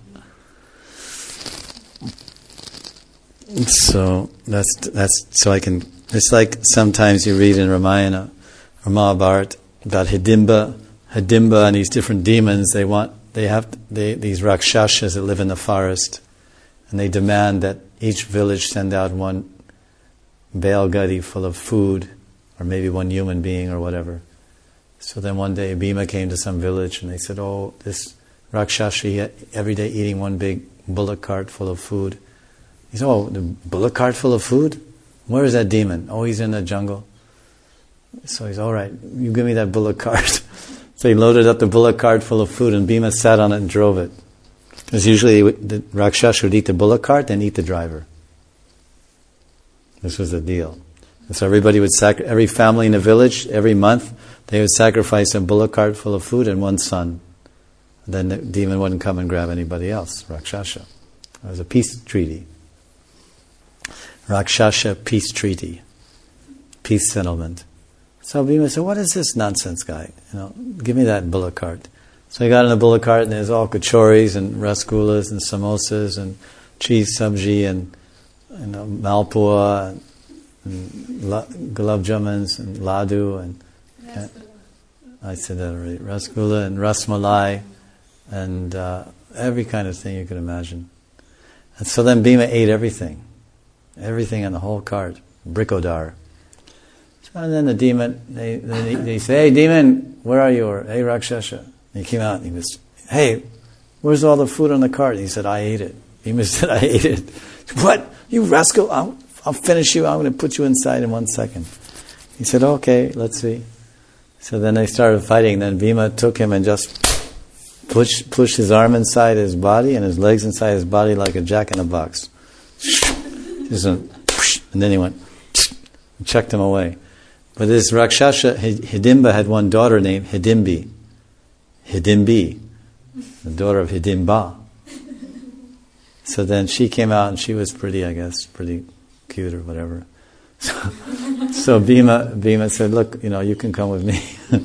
So that's so I can. It's like sometimes you read in Ramayana or Mahabharata about Hidimba and these different demons. These Rakshasas that live in the forest, and they demand that each village send out one Bailgadi full of food, or maybe one human being or whatever. So then one day Bhima came to some village and they said, oh, this Rakshasa every day eating one big bullock cart full of food. He said, oh, the bullock cart full of food? Where is that demon? Oh, he's in the jungle. So he's, all right, you give me that bullock cart. So he loaded up the bullock cart full of food and Bhima sat on it and drove it. Because usually the Rakshasa would eat the bullock cart and eat the driver. This was the deal. And so everybody would every family in the village, every month, they would sacrifice a bullock cart full of food and one son. Then the demon wouldn't come and grab anybody else, Rakshasa. It was a peace treaty. Rakshasa peace treaty. Peace settlement. So Bhima said, what is this nonsense guy? Give me that bullock cart. So he got in the bullock cart and there's all kachoris and rasgullas and samosas and cheese sabji and malpua and gulab jamans and ladu and I said that already. Rasgulla and rasmalai and every kind of thing you could imagine. And so then Bhima ate everything in the whole cart, bricodar. And then the demon, they say, hey demon, where are you? Or hey Rakshasa. And he came out and he was, hey, where's all the food on the cart? And he said, I ate it. Bhima said, I ate it. What? You rascal, I'll finish you. I'm going to put you inside in 1 second. He said, okay, let's see. So then they started fighting. Then Bhima took him and just pushed his arm inside his body and his legs inside his body like a jack-in-a-box. And then he went and chucked him away. But this Rakshasa, Hidimba, had one daughter named Hidimbi. Hidimbi, the daughter of Hidimba. So then she came out and she was pretty, I guess, pretty cute or whatever. So Bhima said, look, you can come with me.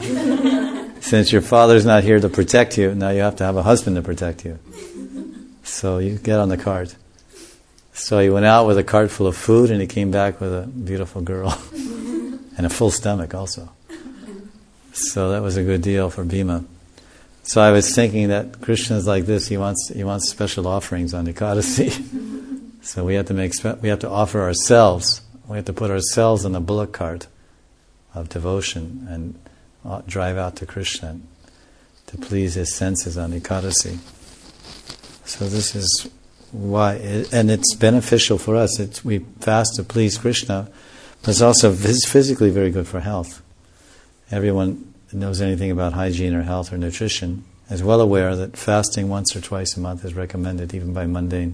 Since your father's not here to protect you, now you have to have a husband to protect you. So you get on the cart. So he went out with a cart full of food and he came back with a beautiful girl. And a full stomach also. So that was a good deal for Bhima. So I was thinking that Krishna is like this. He wants special offerings on Ekadasi. So we have to offer ourselves. We have to put ourselves in the bullock cart of devotion and drive out to Krishna to please his senses on Ekadasi. So this is why, and it's beneficial for us. We fast to please Krishna, but it's also physically very good for health. Everyone who knows anything about hygiene or health or nutrition is well aware that fasting once or twice a month is recommended, even by mundane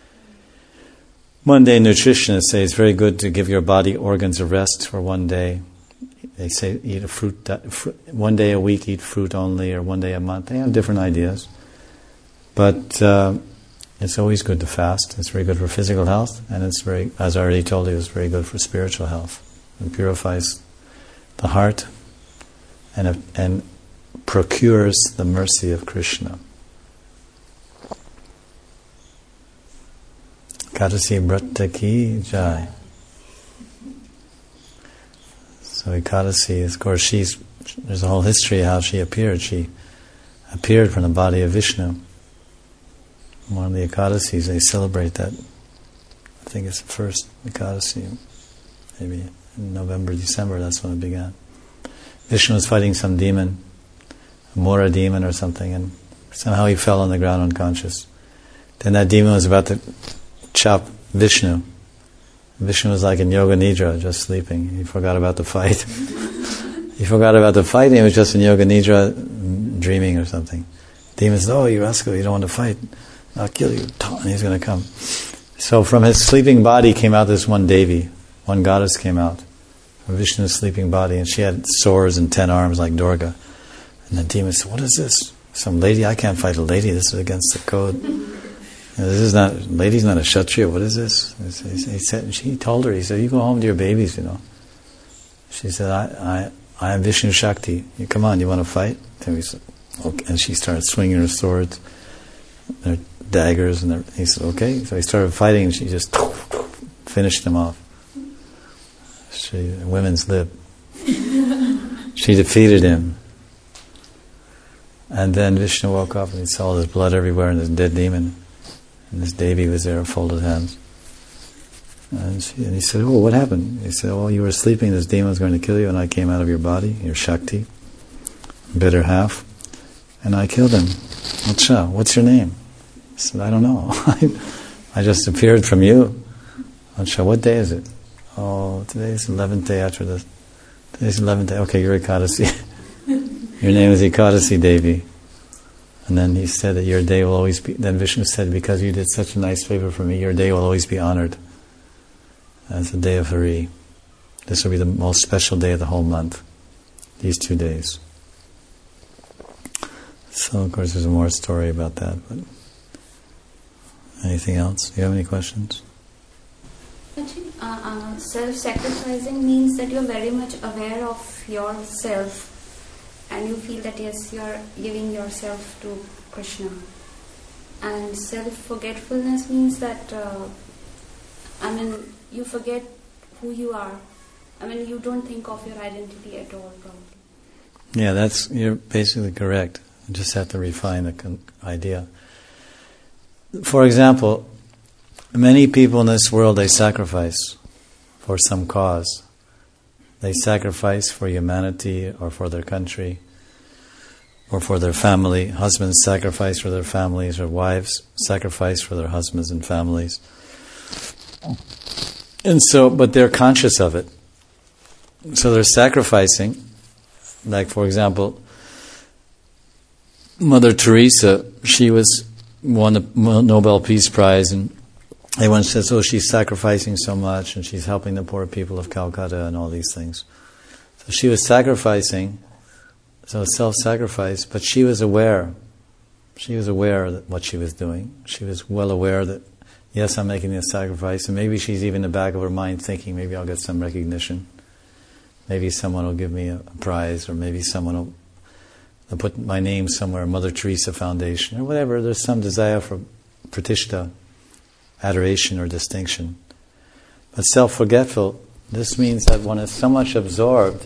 nutritionists say it's very good to give your body organs a rest for one day. They say eat a fruit, one day a week eat fruit only, or one day a month. They have different ideas. But it's always good to fast. It's very good for physical health, and it's very, as I already told you, it's very good for spiritual health. It purifies the heart and procures the mercy of Krishna. Ekadasi Vrata ki jai. So Ekadasi, of course, there's a whole history of how she appeared. She appeared from the body of Vishnu. One of the Ekadasis, they celebrate that. I think it's the first Ekadasi, maybe in November, December, that's when it began. Vishnu was fighting some demon, a Mora demon or something, and somehow he fell on the ground unconscious. Then that demon was about to chop Vishnu. Vishnu was like in yoga nidra, just sleeping. He forgot about the fight. He forgot about the fight, and he was just in yoga nidra, dreaming or something. Demon says, "Oh, you rascal, you don't want to fight. I'll kill you." And he's going to come. So from his sleeping body came out this one Devi, one goddess came out from Vishnu's sleeping body, and she had swords and 10 arms like Durga. And the demon said, "What is this? Some lady? I can't fight a lady. This is against the code. This is not. Lady's not a kshatriya. What is this?" He said. He told her. He said, "You go home to your babies. You know." She said, I am Vishnu Shakti. You come on. You want to fight?" And, okay. And she started swinging her swords, her daggers, and he said, "Okay." So he started fighting, and she just finished him off. Women's lib. She defeated him. And then Vishnu woke up and he saw this blood everywhere and this dead demon. And this Devi was there, folded hands. And he said, "Oh, what happened?" He said, "Oh, you were sleeping, this demon was going to kill you, and I came out of your body, your Shakti, better half, and I killed him." "Acha, what's your name?" I said, "I don't know. I just appeared from you." "Acha, what day is it?" "Oh, today's 11th day after this. Today's 11th day. Okay, you're Ekadasi. Your name is Ekadasi Devi." And then he said that your day will always be, then Vishnu said, "Because you did such a nice favor for me, your day will always be honored as the day of Hari. This will be the most special day of the whole month, these 2 days." So, of course, there's more story about that. But anything else? Do you have any questions? Self-sacrificing means that you're very much aware of yourself and you feel that yes, you're giving yourself to Krishna. And self-forgetfulness means that, you forget who you are. You don't think of your identity at all, probably. Yeah, you're basically correct. You just have to refine the idea. For example, many people in this world, they sacrifice for some cause. They sacrifice for humanity or for their country or for their family. Husbands sacrifice for their families, or wives sacrifice for their husbands and families. And so, but they're conscious of it. So they're sacrificing. Like, for example, Mother Teresa, she won the Nobel Peace Prize, and everyone says, "Oh, she's sacrificing so much, and she's helping the poor people of Calcutta," and all these things. So she was sacrificing, so self-sacrifice, but she was aware. She was aware of what she was doing. She was well aware that, yes, I'm making this sacrifice, and maybe she's even in the back of her mind thinking, maybe I'll get some recognition. Maybe someone will give me a prize, or maybe someone will put my name somewhere, Mother Teresa Foundation, or whatever. There's some desire for pratishtha, adoration or distinction. But self-forgetful, this means that one is so much absorbed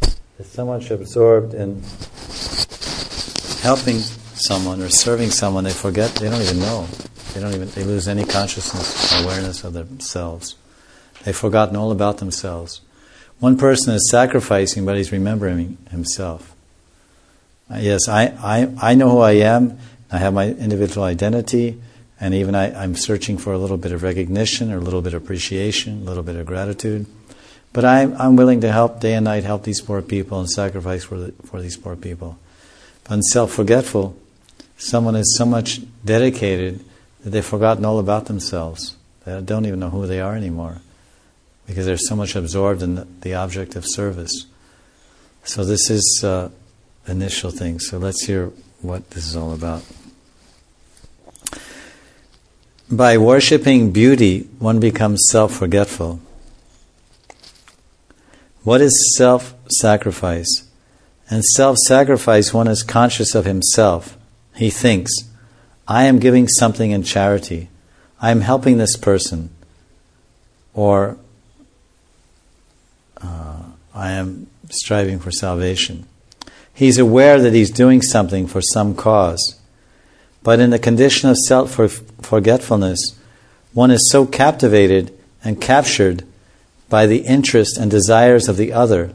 in helping someone or serving someone, they forget, they don't even know. They lose any consciousness or awareness of themselves. They've forgotten all about themselves. One person is sacrificing, but he's remembering himself. Yes, I know who I am. I have my individual identity, and even I'm searching for a little bit of recognition, or a little bit of appreciation, a little bit of gratitude. But I'm willing to help day and night, help these poor people, and sacrifice for these poor people. But in self-forgetful, someone is so much dedicated that they've forgotten all about themselves. They don't even know who they are anymore, because they're so much absorbed in the object of service. So this is initial thing. So let's hear what this is all about. By worshipping beauty, one becomes self-forgetful. What is self-sacrifice? In self-sacrifice, one is conscious of himself. He thinks, I am giving something in charity. I am helping this person. Or I am striving for salvation. He's aware that he's doing something for some cause. But in the condition of self-forgetfulness, one is so captivated and captured by the interest and desires of the other.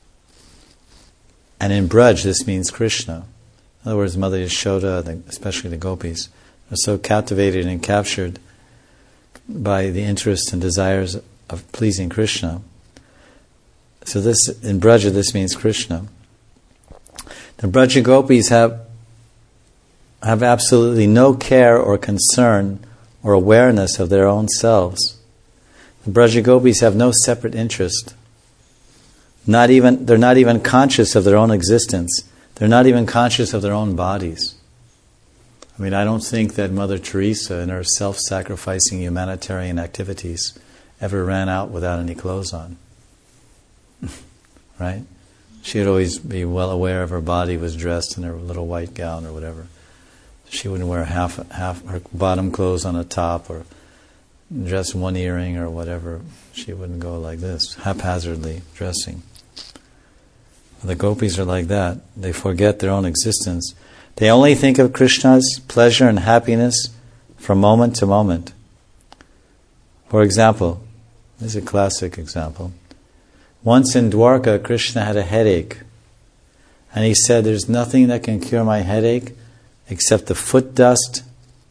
And in Braj, this means Krishna. In other words, Mother Yashoda, especially the gopis, are so captivated and captured by the interest and desires of pleasing Krishna. So this, in Braja, this means Krishna. The Braja Gopis have absolutely no care or concern or awareness of their own selves. The Braja Gopis have no separate interest. They're not even conscious of their own existence. They're not even conscious of their own bodies. I mean, I don't think that Mother Teresa in her self-sacrificing humanitarian activities ever ran out without any clothes on. Right? She would always be well aware of her body was dressed in her little white gown or whatever. She wouldn't wear half her bottom clothes on the top or dress one earring or whatever. She wouldn't go like this, haphazardly dressing. The gopis are like that. They forget their own existence. They only think of Krishna's pleasure and happiness from moment to moment. For example, this is a classic example. Once in Dwarka, Krishna had a headache. And he said, there's nothing that can cure my headache except the foot dust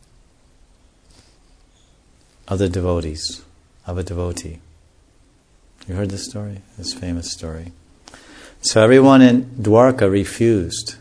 of the devotees, of a devotee. You heard this story? This famous story. So everyone in Dwarka refused.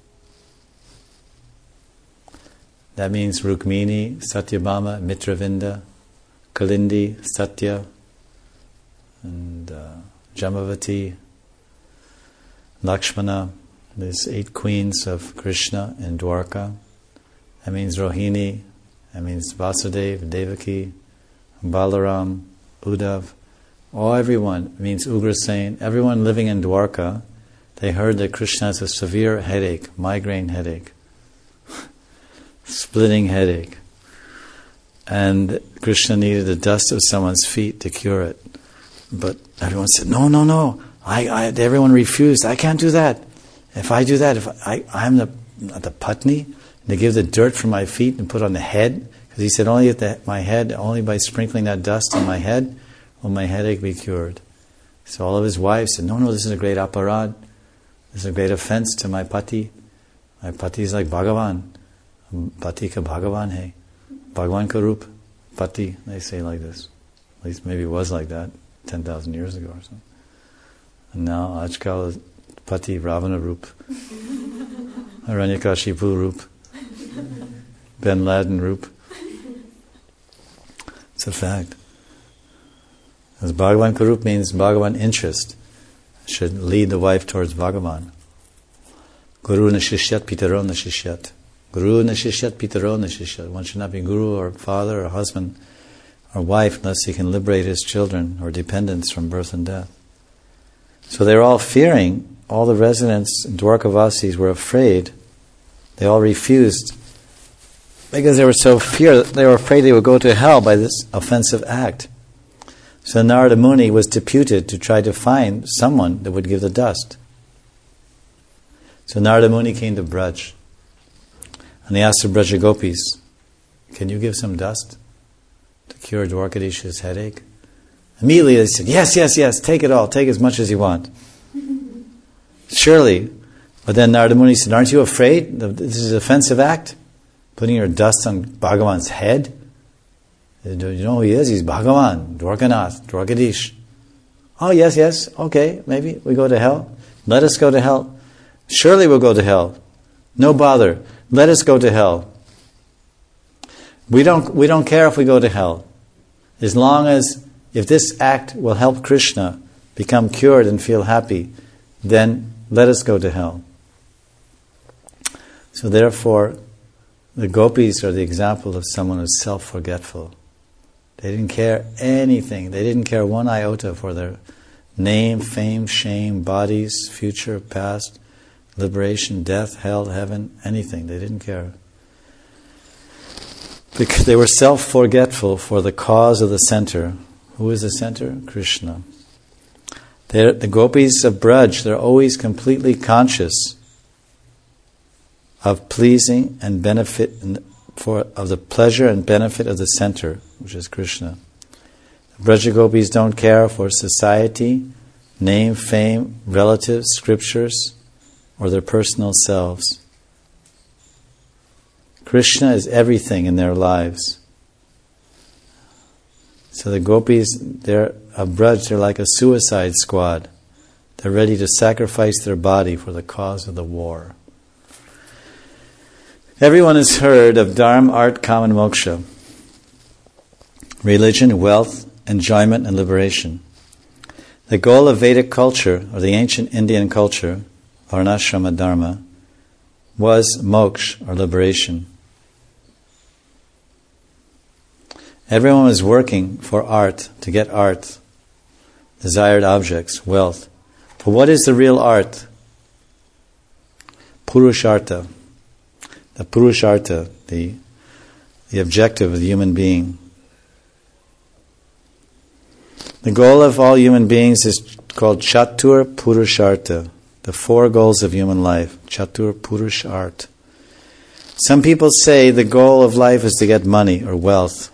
That means Rukmini, Satyabhama, Mitravinda, Kalindi, Satya, and Jamavati, Lakshmana. There's 8 queens of Krishna in Dwarka. That means Rohini. That means Vasudeva, Devaki, Balaram, Uddhav. Everyone. It means Ugrasen. Everyone living in Dwarka, they heard that Krishna has a severe headache, migraine headache, splitting headache. And Krishna needed the dust of someone's feet to cure it. But everyone said, no. Everyone refused. I can't do that. If I do that, if I'm the Patni, they give the dirt from my feet and put on the head, because he said only at my head, only by sprinkling that dust on my head will my headache be cured. So all of his wives said, no, this is a great aparad. This is a great offense to my pati. My pati is like Bhagavan. Pati ka Bhagavan hai. Bhagavan ka roop. Pati, they say like this. At least maybe it was like that 10,000 years ago or something. And now, Ajkal is Pati Ravana roop. Aranyakashipu roop. Ben Laden roop. It's a fact. As Bhagavan Karup means Bhagavan interest. Should lead the wife towards Bhagavan. Guru na shishyat pitaro na shishyat. Guru na shishyat pitaro na shishyat. One should not be guru or father or husband or wife unless he can liberate his children or dependents from birth and death. So they're all fearing. All the residents, Dwarkavasis, were afraid. They all refused because they were so they were afraid they would go to hell by this offensive act. So Narada Muni was deputed to try to find someone that would give the dust. So Narada Muni came to Braj. And he asked the Braja Gopis, can you give some dust to cure Dwarkadish's headache? Immediately they said, yes, take it all, take as much as you want. Surely. But then Narada Muni said, aren't you afraid? This is an offensive act? Putting your dust on Bhagavan's head? You know who he is? He's Bhagavan, Dwarkanath, Dwarkadish. Oh, yes, okay, maybe we go to hell. Let us go to hell. Surely we'll go to hell. No bother. Let us go to hell. We don't care if we go to hell. As long as, if this act will help Krishna become cured and feel happy, then let us go to hell. So therefore, the gopis are the example of someone who's self-forgetful. They didn't care anything. They didn't care one iota for their name, fame, shame, bodies, future, past, liberation, death, hell, heaven, anything. They didn't care. Because they were self-forgetful for the cause of the center. Who is the center? Krishna. The gopis of Braj, they're always completely conscious of pleasing and benefit of the pleasure and benefit of the center, which is Krishna. The Braja Gopis don't care for society, name, fame, relatives, scriptures, or their personal selves. Krishna is everything in their lives. So the gopis, of Braj, they're like a suicide squad. They're ready to sacrifice their body for the cause of the war. Everyone has heard of Dharma, Art, Kama, and Moksha. Religion, wealth, enjoyment, and liberation. The goal of Vedic culture, or the ancient Indian culture, Varnashrama Dharma, was moksha, or liberation. Everyone was working for art, to get art, desired objects, wealth. But what is the real art? Purushartha. The Purushartha, the objective of the human being. The goal of all human beings is called Chatur Purushartha, the 4 goals of human life. Chatur Purushartha. Some people say the goal of life is to get money or wealth.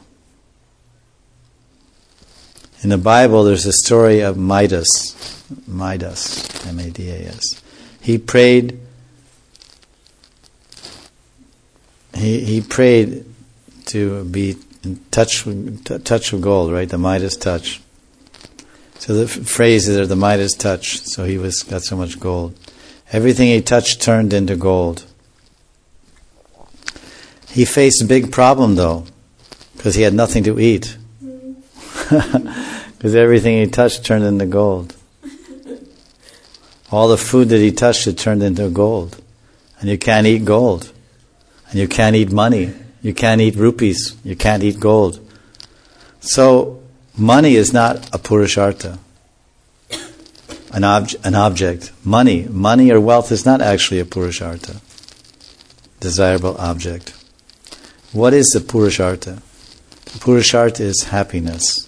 In the Bible, there's a story of Midas, M-A-D-A-S. He prayed. He prayed to be in touch with gold, right? The Midas touch. So the phrase is the Midas touch. So he got so much gold. Everything he touched turned into gold. He faced a big problem though, because he had nothing to eat. Because everything he touched turned into gold. All the food that he touched, it turned into gold. And you can't eat gold. And you can't eat money. You can't eat rupees. You can't eat gold. So, money is not a purushartha. An object. Money or wealth is not actually a purushartha. Desirable object. What is the purushartha? The purushartha is happiness.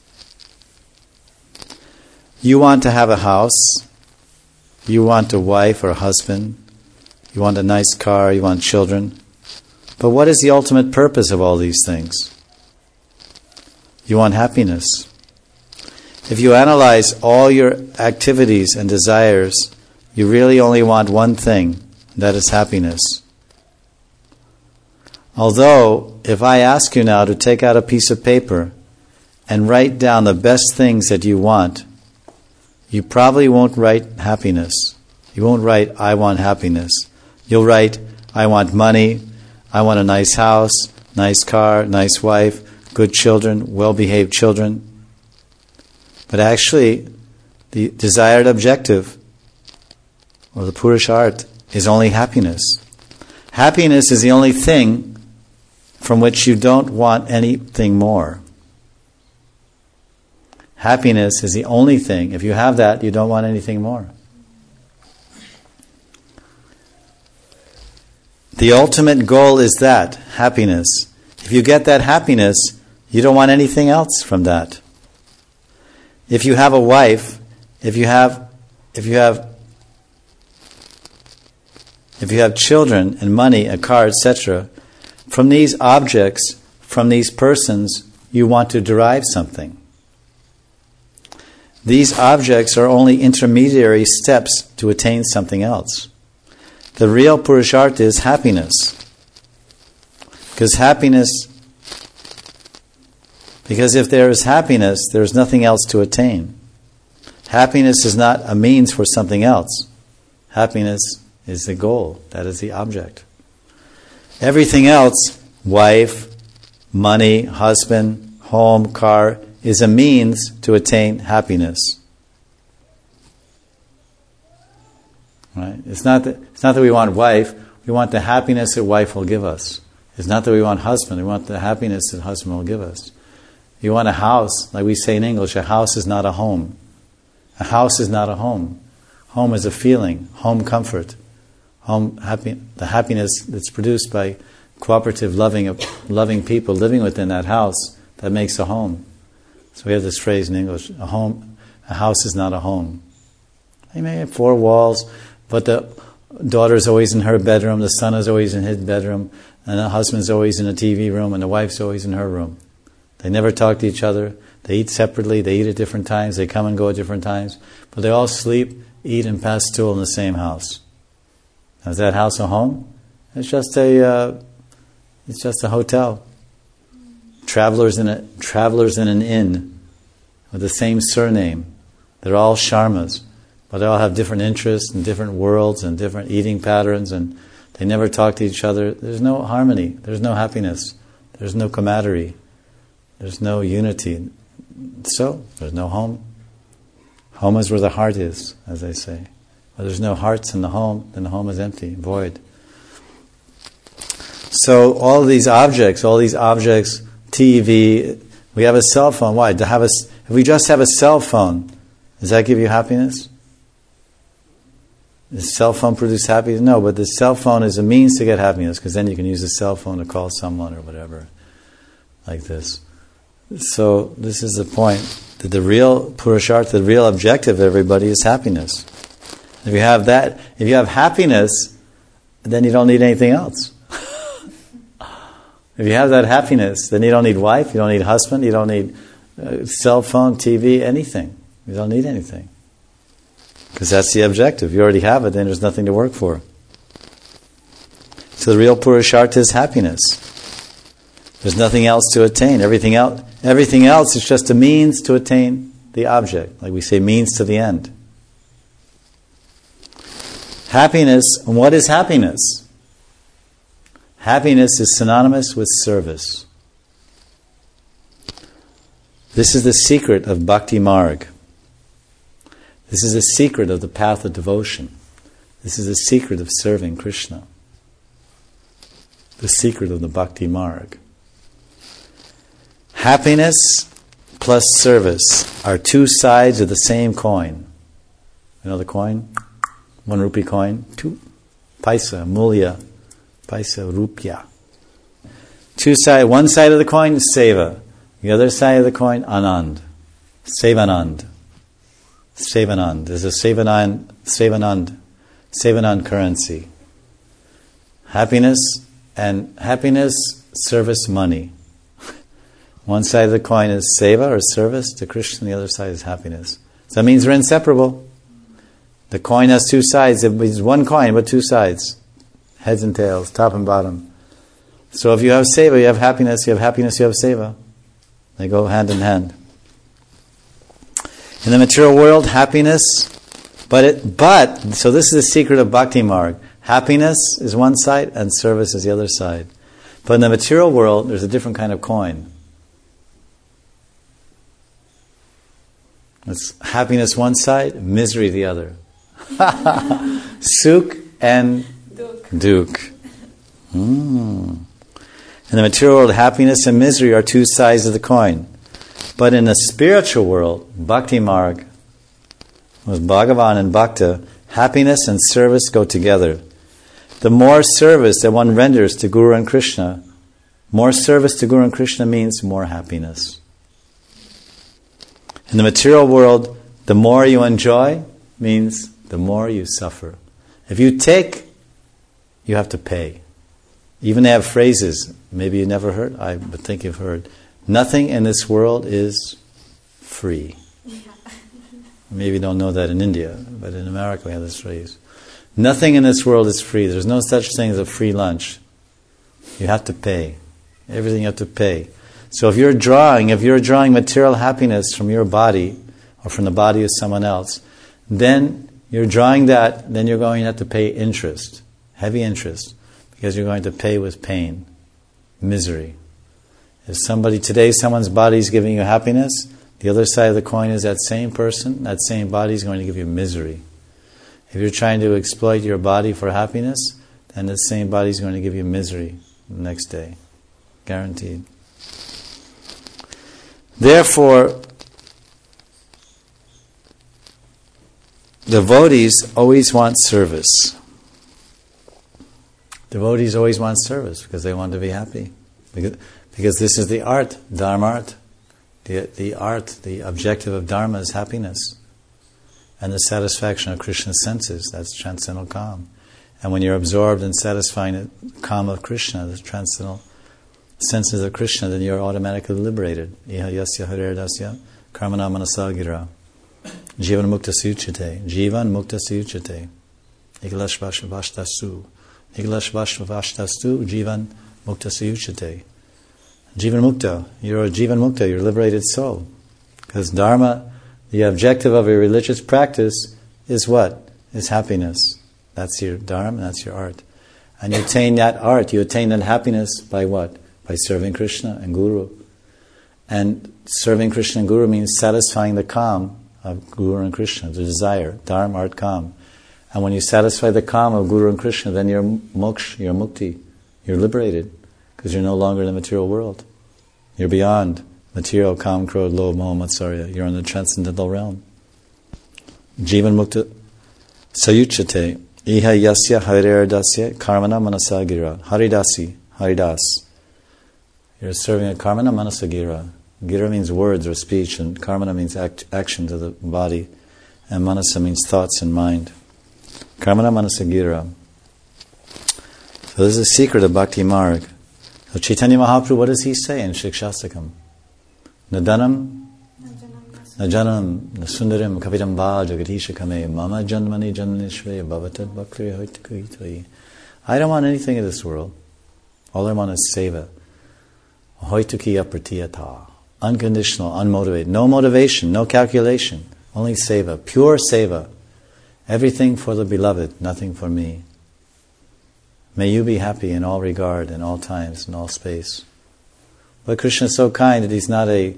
You want to have a house. You want a wife or a husband. You want a nice car. You want children. But what is the ultimate purpose of all these things? You want happiness. If you analyze all your activities and desires, you really only want one thing, and that is happiness. Although, if I ask you now to take out a piece of paper and write down the best things that you want, you probably won't write happiness. You won't write, I want happiness. You'll write, I want money, I want a nice house, nice car, nice wife, good children, well-behaved children. But actually, the desired objective, or the Purushartha, is only happiness. Happiness is the only thing from which you don't want anything more. Happiness is the only thing. If you have that, you don't want anything more. The ultimate goal is that, happiness. If you get that happiness, you don't want anything else from that. If you have a wife, if you have children and money, a car, etc., from these objects, from these persons, you want to derive something. These objects are only intermediary steps to attain something else. The real Purushartha is happiness. Because if there is happiness, there is nothing else to attain. Happiness is not a means for something else. Happiness is the goal. That is the object. Everything else, wife, money, husband, home, car, is a means to attain happiness. Right? It's not that we want wife. We want the happiness that wife will give us. It's not that we want husband. We want the happiness that husband will give us. You want a house, like we say in English, a house is not a home. A house is not a home. Home is a feeling, home comfort, the happiness that's produced by cooperative, loving people living within that house that makes a home. So we have this phrase in English: a house is not a home. You may have 4 walls, but the daughter's always in her bedroom, the son is always in his bedroom, and the husband's always in a TV room, and the wife's always in her room. They never talk to each other. They eat separately. They eat at different times. They come and go at different times. But they all sleep, eat, and pass stool in the same house. Now, is that house a home? It's just a hotel. travelers in an inn with the same surname. They're all Sharmas, but they all have different interests and different worlds and different eating patterns, and they never talk to each other. There's no harmony. There's no happiness. There's no camaraderie. There's no unity. So, there's no home. Home is where the heart is, as they say. When there's no hearts in the home, then the home is empty, void. So all these objects, TV, we have a cell phone. Why? If we just have a cell phone, does that give you happiness? Does the cell phone produce happiness? No, but the cell phone is a means to get happiness, because then you can use the cell phone to call someone or whatever, like this. So this is the point, that the real Purushartha, the real objective of everybody is happiness. If you have that, if you have happiness, then you don't need anything else. If you have that happiness, then you don't need wife, you don't need husband, you don't need cell phone, TV, anything. You don't need anything. Because that's the objective. You already have it, then there's nothing to work for. So the real Purushartha is happiness. There's nothing else to attain. Everything else is just a means to attain the object. Like we say, means to the end. Happiness, and what is happiness? Happiness is synonymous with service. This is the secret of Bhakti Marg. This is the secret of the path of devotion. This is the secret of serving Krishna. The secret of the Bhakti Marg. Happiness plus service are two sides of the same coin. You know the coin? 1 rupee coin. 2 paisa, mulya, paisa, rupya. One side of the coin is seva. The other side of the coin, anand. Sevanand. Sevanand. There's a Sevanand currency. Happiness, service, money. One side of the coin is seva or service to Krishna, the other side is happiness. So that means they're inseparable. The coin has two sides. It means one coin, but two sides. Heads and tails, top and bottom. So if you have seva, you have happiness. You have happiness, you have seva. They go hand in hand. In the material world, happiness, so this is the secret of Bhakti Marg. Happiness is one side and service is the other side. But in the material world, there's a different kind of coin. It's happiness one side, misery the other. Sukh and dukh. In the material world, happiness and misery are two sides of the coin. But in the spiritual world, Bhakti Marg, with Bhagavan and Bhakta, happiness and service go together. The more service that one renders to Guru and Krishna, more service to Guru and Krishna means more happiness. In the material world, the more you enjoy means the more you suffer. If you take, you have to pay. Even they have phrases, maybe you never heard, I would think you've heard. Nothing in this world is free. Yeah. Maybe you don't know that in India, but in America we have this phrase. Nothing in this world is free. There's no such thing as a free lunch. You have to pay. Everything you have to pay. So if you're drawing material happiness from your body or from the body of someone else, then you're drawing that, then you're going to have to pay interest, heavy interest, because you're going to pay with pain, misery. If someone's body is giving you happiness, the other side of the coin is that same person, that same body is going to give you misery. If you're trying to exploit your body for happiness, then the same body is going to give you misery the next day. Guaranteed. Therefore, devotees always want service. Devotees always want service because they want to be happy. Because this is the art, dharma art. The objective of dharma is happiness. And the satisfaction of Krishna's senses, that's transcendental calm. And when you're absorbed in satisfying the calm of Krishna, the transcendental senses of Krishna, then you're automatically liberated. Iha yasya haredasya karmana manasa gira. Jivan mukta suyuchate. Jivan mukta suyuchate. Iglashvashvashtastu. Iglashvashvashtastu jivan mukta suyuchate. Jivan Mukta. You're a Jivan Mukta, you're a liberated soul. Because Dharma, the objective of a religious practice is what? Is happiness. That's your Dharma, that's your art. And you attain that art, you attain that happiness by what? By serving Krishna and Guru. And serving Krishna and Guru means satisfying the Kam of Guru and Krishna, the desire, Dharma, art, Kam. And when you satisfy the Kam of Guru and Krishna, then you're moksha, you're mukti, you're liberated, because you're no longer in the material world. You're beyond material, Kam, Krodh, Lobh, Moha, Matsarya. You're in the transcendental realm. Jivan Mukta Sayuchate Iha Yasya Haridasya Karmana Manasagira. Haridasi, Haridas. You're serving a Karmana Manasagira. Gira means words or speech, and Karmana means actions of the body, and Manasa means thoughts and mind. Karmana Manasagira. So this is the secret of Bhakti Marg. So Chaitanya Mahaprabhu, what does he say in Shikshastakam? Nadanam Najanam Nasundarim Kavidam Va Jagatisha Kame Mama Janmani Janishve Bhavatad Bhakri Hoitikuitvayi. I don't want anything of this world. All I want is seva. Hoitukiya Pratiyata. Unconditional, unmotivated. No motivation, no calculation. Only seva. Pure seva. Everything for the beloved, nothing for me. May you be happy in all regard, in all times, in all space. But Krishna is so kind that he's not a,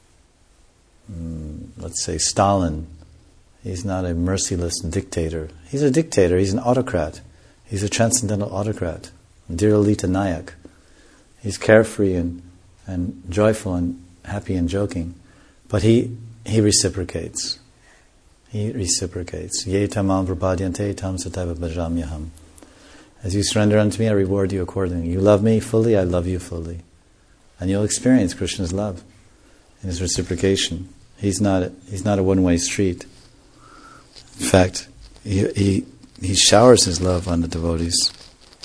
let's say, Stalin. He's not a merciless dictator. He's a dictator, he's an autocrat. He's a transcendental autocrat. Dear Lalita Nayak. He's carefree and joyful and happy and joking. But he reciprocates. He reciprocates. Ye tamam prapadyante tam sataiva bhajamyaham. As you surrender unto me, I reward you accordingly. You love me fully, I love you fully. And you'll experience Krishna's love in his reciprocation. He's not a one-way street. In fact, he showers his love on the devotees.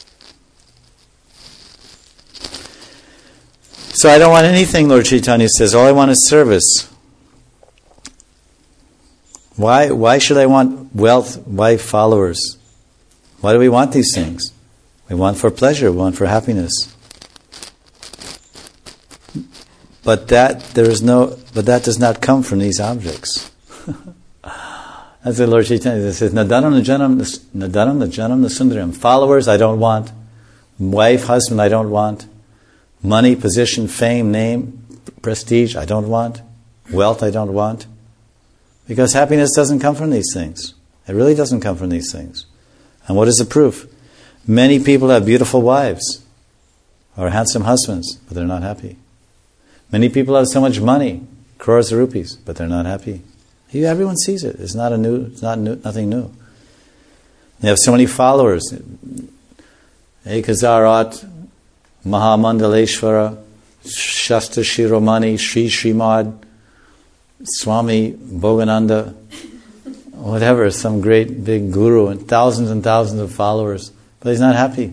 So I don't want anything, Lord Chaitanya says. All I want is service. Why should I want wealth? Why followers? Why do we want these things? We want for pleasure, we want for happiness. But that does not come from these objects. That's what Lord Chaitanya says. Nadanam najanam nasundaram. Followers I don't want. Wife, husband I don't want. Money, position, fame, name, prestige I don't want. Wealth I don't want. Because happiness doesn't come from these things. It really doesn't come from these things. And what is the proof? Many people have beautiful wives or handsome husbands, but they're not happy. Many people have so much money, crores of rupees, but they're not happy. Everyone sees it. It's nothing new. They have so many followers. Ekazarat, Mahamandaleshwara, Shasta Shiromani, Sri Srimad, Swami Bhogananda, whatever, some great big guru and thousands of followers, but he's not happy.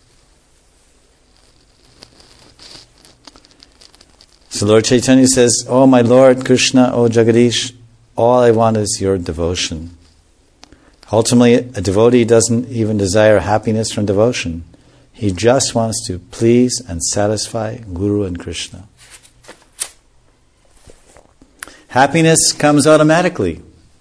So Lord Chaitanya says, "Oh my Lord Krishna, oh Jagadish, all I want is your devotion." Ultimately, a devotee doesn't even desire happiness from devotion. He just wants to please and satisfy Guru and Krishna. Happiness comes automatically.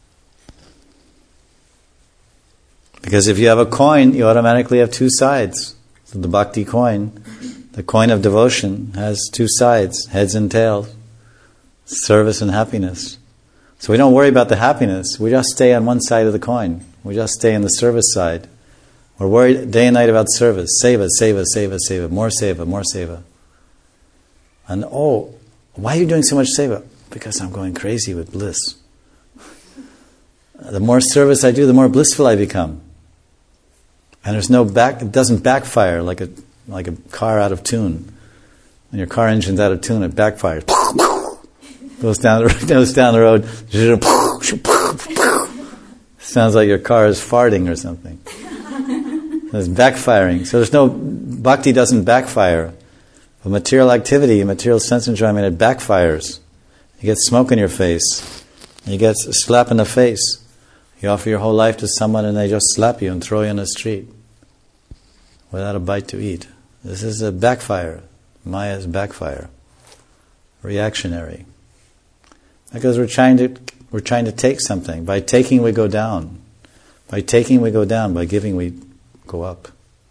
Because if you have a coin, you automatically have two sides. So the bhakti coin, the coin of devotion, has two sides, heads and tails, service and happiness. So we don't worry about the happiness, we just stay on one side of the coin. We just stay on the service side. We're worried day and night about service. Seva, seva, seva, seva, more seva, more seva. And why are you doing so much seva? Because I'm going crazy with bliss. The more service I do, the more blissful I become. And it doesn't backfire like a car out of tune. When your car engine's out of tune, it backfires. goes down the road. Sounds like your car is farting or something. It's backfiring. So bhakti doesn't backfire. But material activity, material sense enjoyment, it backfires. You get smoke in your face. You get a slap in the face. You offer your whole life to someone and they just slap you and throw you on the street without a bite to eat. This is a backfire. Maya is backfire. reactionary. Because we're trying to take something. By taking we go down. By taking we go down. By giving we go up.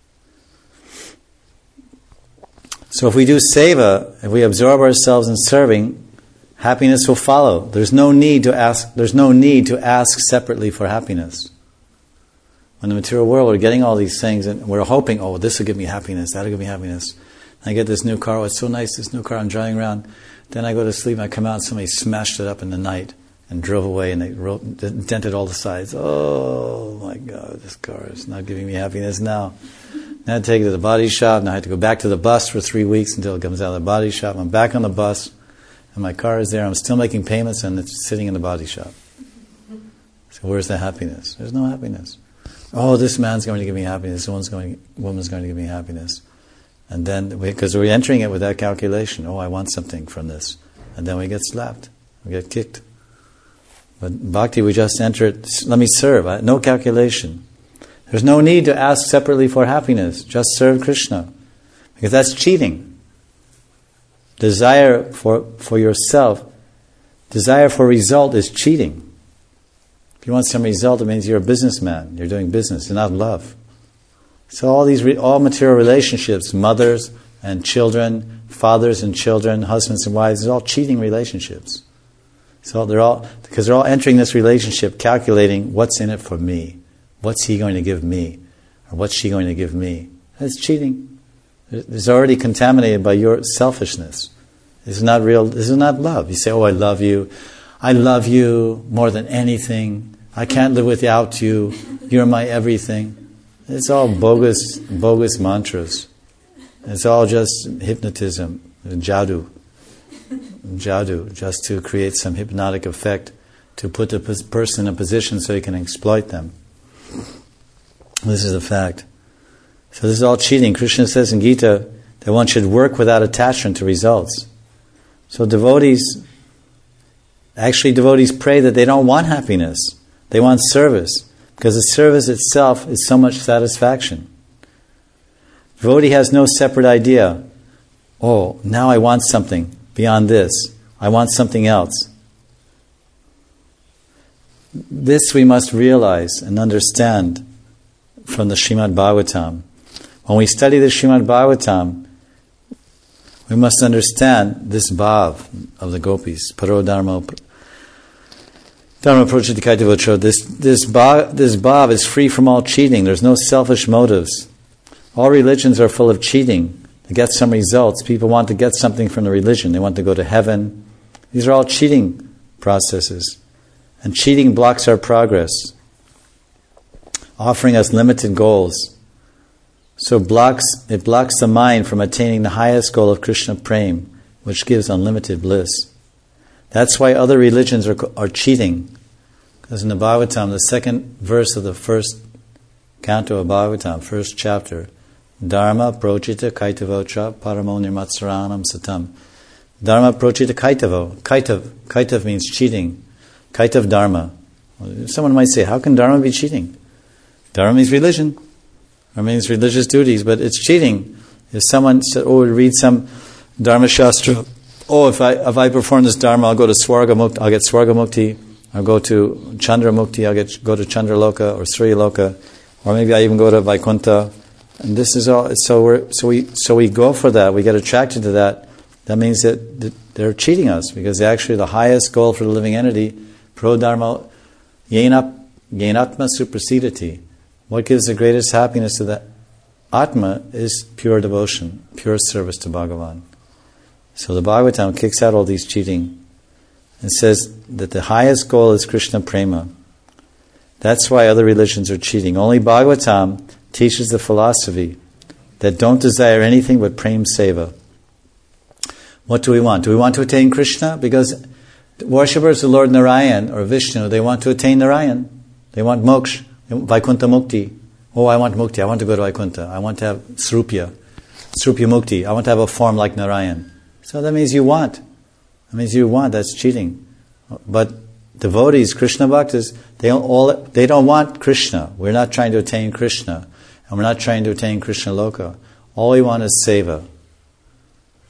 So if we do seva, if we absorb ourselves in serving, happiness will follow. There's no need to ask separately for happiness. In the material world, we're getting all these things and we're hoping, oh, this will give me happiness, that'll give me happiness. I get this new car, oh, it's so nice, this new car, I'm driving around. Then I go to sleep and I come out and somebody smashed it up in the night and drove away and they dented all the sides. Oh my God, this car is not giving me happiness now. Now I take it to the body shop, now I have to go back to the bus for 3 weeks until it comes out of the body shop. I'm back on the bus and my car is there, I'm still making payments and it's sitting in the body shop. So where's the happiness? There's no happiness. Oh, this man's going to give me happiness, this woman's going to give me happiness. And then, because we're entering it with that calculation, oh, I want something from this. And then we get slapped, we get kicked. But bhakti, we just enter it, let me serve, no calculation. There's no need to ask separately for happiness, just serve Krishna. Because that's cheating. Desire for yourself, desire for result is cheating. If you want some result, it means you're a businessman. You're doing business, you're not love. So all material relationships, mothers and children, fathers and children, husbands and wives, they're all cheating relationships. So because they're all entering this relationship calculating what's in it for me. What's he going to give me? Or what's she going to give me? That's cheating. It's already contaminated by your selfishness. This is not real, this is not love. You say, oh, I love you. I love you more than anything. I can't live without you. You're my everything. It's all bogus mantras. It's all just hypnotism, jadoo, just to create some hypnotic effect, to put the person in a position so he can exploit them. This is a fact. So this is all cheating. Krishna says in Gita that one should work without attachment to results. So devotees pray that they don't want happiness. They want service. Because the service itself is so much satisfaction. Devotee has no separate idea. Oh, now I want something beyond this. I want something else. This we must realize and understand from the Srimad Bhagavatam. When we study the Srimad Bhagavatam, we must understand this bhav of the gopis. Paro dharma prochiti kaitavocho. This bhav is free from all cheating. There's no selfish motives. All religions are full of cheating. To get some results, people want to get something from the religion. They want to go to heaven. These are all cheating processes. And cheating blocks our progress, offering us limited goals. So it blocks the mind from attaining the highest goal of Krishna Prem, which gives unlimited bliss. That's why other religions are cheating. Because in the Bhagavatam, the second verse of the first canto of Bhagavatam, first chapter, Dharma prochita kaitavocha paramo nirmatsaranam satam. Dharma prochita kaitavo. Kaitav means cheating. Kaitav dharma. Someone might say, how can dharma be cheating? Dharma means religion. Or means religious duties, but it's cheating. If someone said, oh, read some dharma shastra, oh, if I perform this dharma, I'll go to Swarga Mukti, I'll get Swarga Mukti, I'll go to Chandra Mukti, I'll go to Chandra Loka or Surya Loka, or maybe I even go to Vaikuntha. And this is all. So we go for that. We get attracted to that. That means that they're cheating us, because actually the highest goal for the living entity, pro dharma, yenatma suprasidati. What gives the greatest happiness to the Atma is pure devotion, pure service to Bhagavan. So the Bhagavatam kicks out all these cheating and says that the highest goal is Krishna Prema. That's why other religions are cheating. Only Bhagavatam teaches the philosophy that don't desire anything but Prem Seva. What do we want? Do we want to attain Krishna? Because worshippers of Lord Narayan or Vishnu, they want to attain Narayan. They want moksha. Vaikuntha Mukti. Oh, I want Mukti. I want to go to Vaikuntha. I want to have Srupya Mukti. I want to have a form like Narayan. So that means you want. That means you want. That's cheating. But devotees, Krishna Bhaktas, they don't want Krishna. We're not trying to attain Krishna. And we're not trying to attain Krishna Loka. All we want is seva.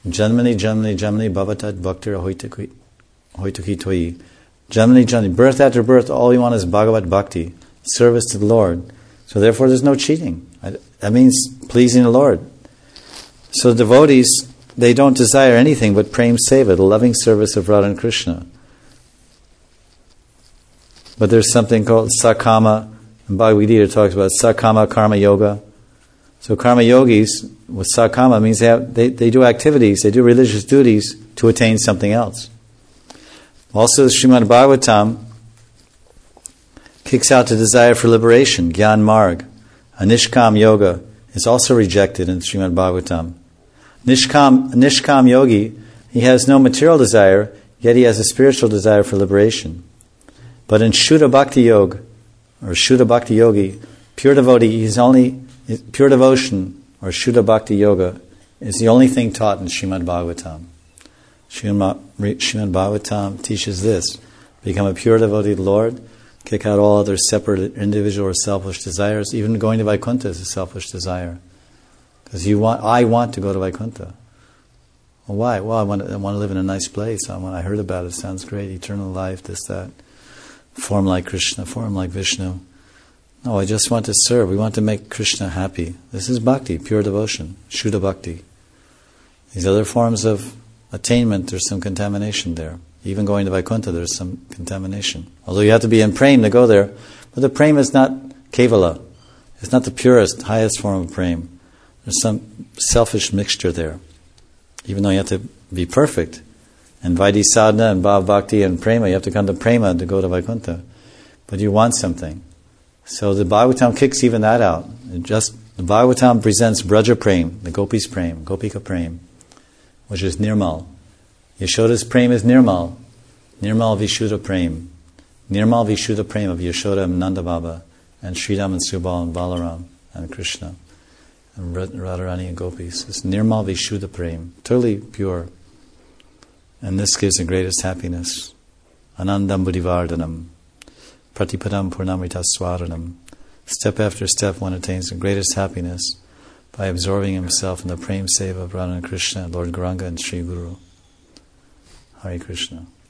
Janmani Janmani Janmani Bhavatat Bhaktir Hoituki Toi. Janmani Janmani, birth after birth, all we want is Bhagavat Bhakti, service to the Lord. So therefore there's no cheating. That means pleasing the Lord. So devotees, they don't desire anything but Prem Seva, the loving service of Radha and Krishna. But there's something called Sakama, and Bhagavad Gita talks about Sakama Karma Yoga. So Karma Yogis, with Sakama, means they do activities, they do religious duties to attain something else. Also, Srimad Bhagavatam kicks out the desire for liberation, Gyan Marg. A Nishkam Yoga is also rejected in Srimad Bhagavatam. Nishkam Yogi, he has no material desire, yet he has a spiritual desire for liberation. But in Shuddha Bhakti Yoga, or Shuddha Bhakti Yogi, pure devotee, pure devotion, or Shuddha Bhakti Yoga, is the only thing taught in Srimad Bhagavatam. Srimad Bhagavatam teaches this: become a pure devotee of the Lord, kick out all other separate, individual or selfish desires. Even going to Vaikuntha is a selfish desire. Because I want to go to Vaikuntha. Well, why? Well, I want to live in a nice place. I heard about it. It sounds great. Eternal life, this, that. Form like Krishna, form like Vishnu. No, I just want to serve. We want to make Krishna happy. This is bhakti, pure devotion, Shuddha Bhakti. These other forms of attainment, there's some contamination there. Even going to Vaikuntha, there's some contamination. Although you have to be in prem to go there, but the prem is not kevala. It's not the purest, highest form of prem. There's some selfish mixture there. Even though you have to be perfect. And Vaidhi Sadhana and Bhav Bhakti and Prema, you have to come to Prema to go to Vaikuntha. But you want something. So the Bhagavatam kicks even that out. The Bhagavatam presents Braja Prem, the Gopis Prem, Gopika Prem, which is Nirmal. Yashoda's Prem is Nirmal. Nirmal Vishuddha Prem. Nirmal Vishuddha Prem of Yashoda and Nanda Baba, and Sridham and Subal and Balaram and Krishna, and Radharani and Gopis. It's Nirmal Vishuddha Prem, totally pure. And this gives the greatest happiness. Anandam Buddhivardhanam. Pratipadam Purnamrita Swaranam. Step after step one attains the greatest happiness by absorbing himself in the Prem Seva of Radha and Krishna, Lord Gauranga and Sri Guru. Hare Krishna.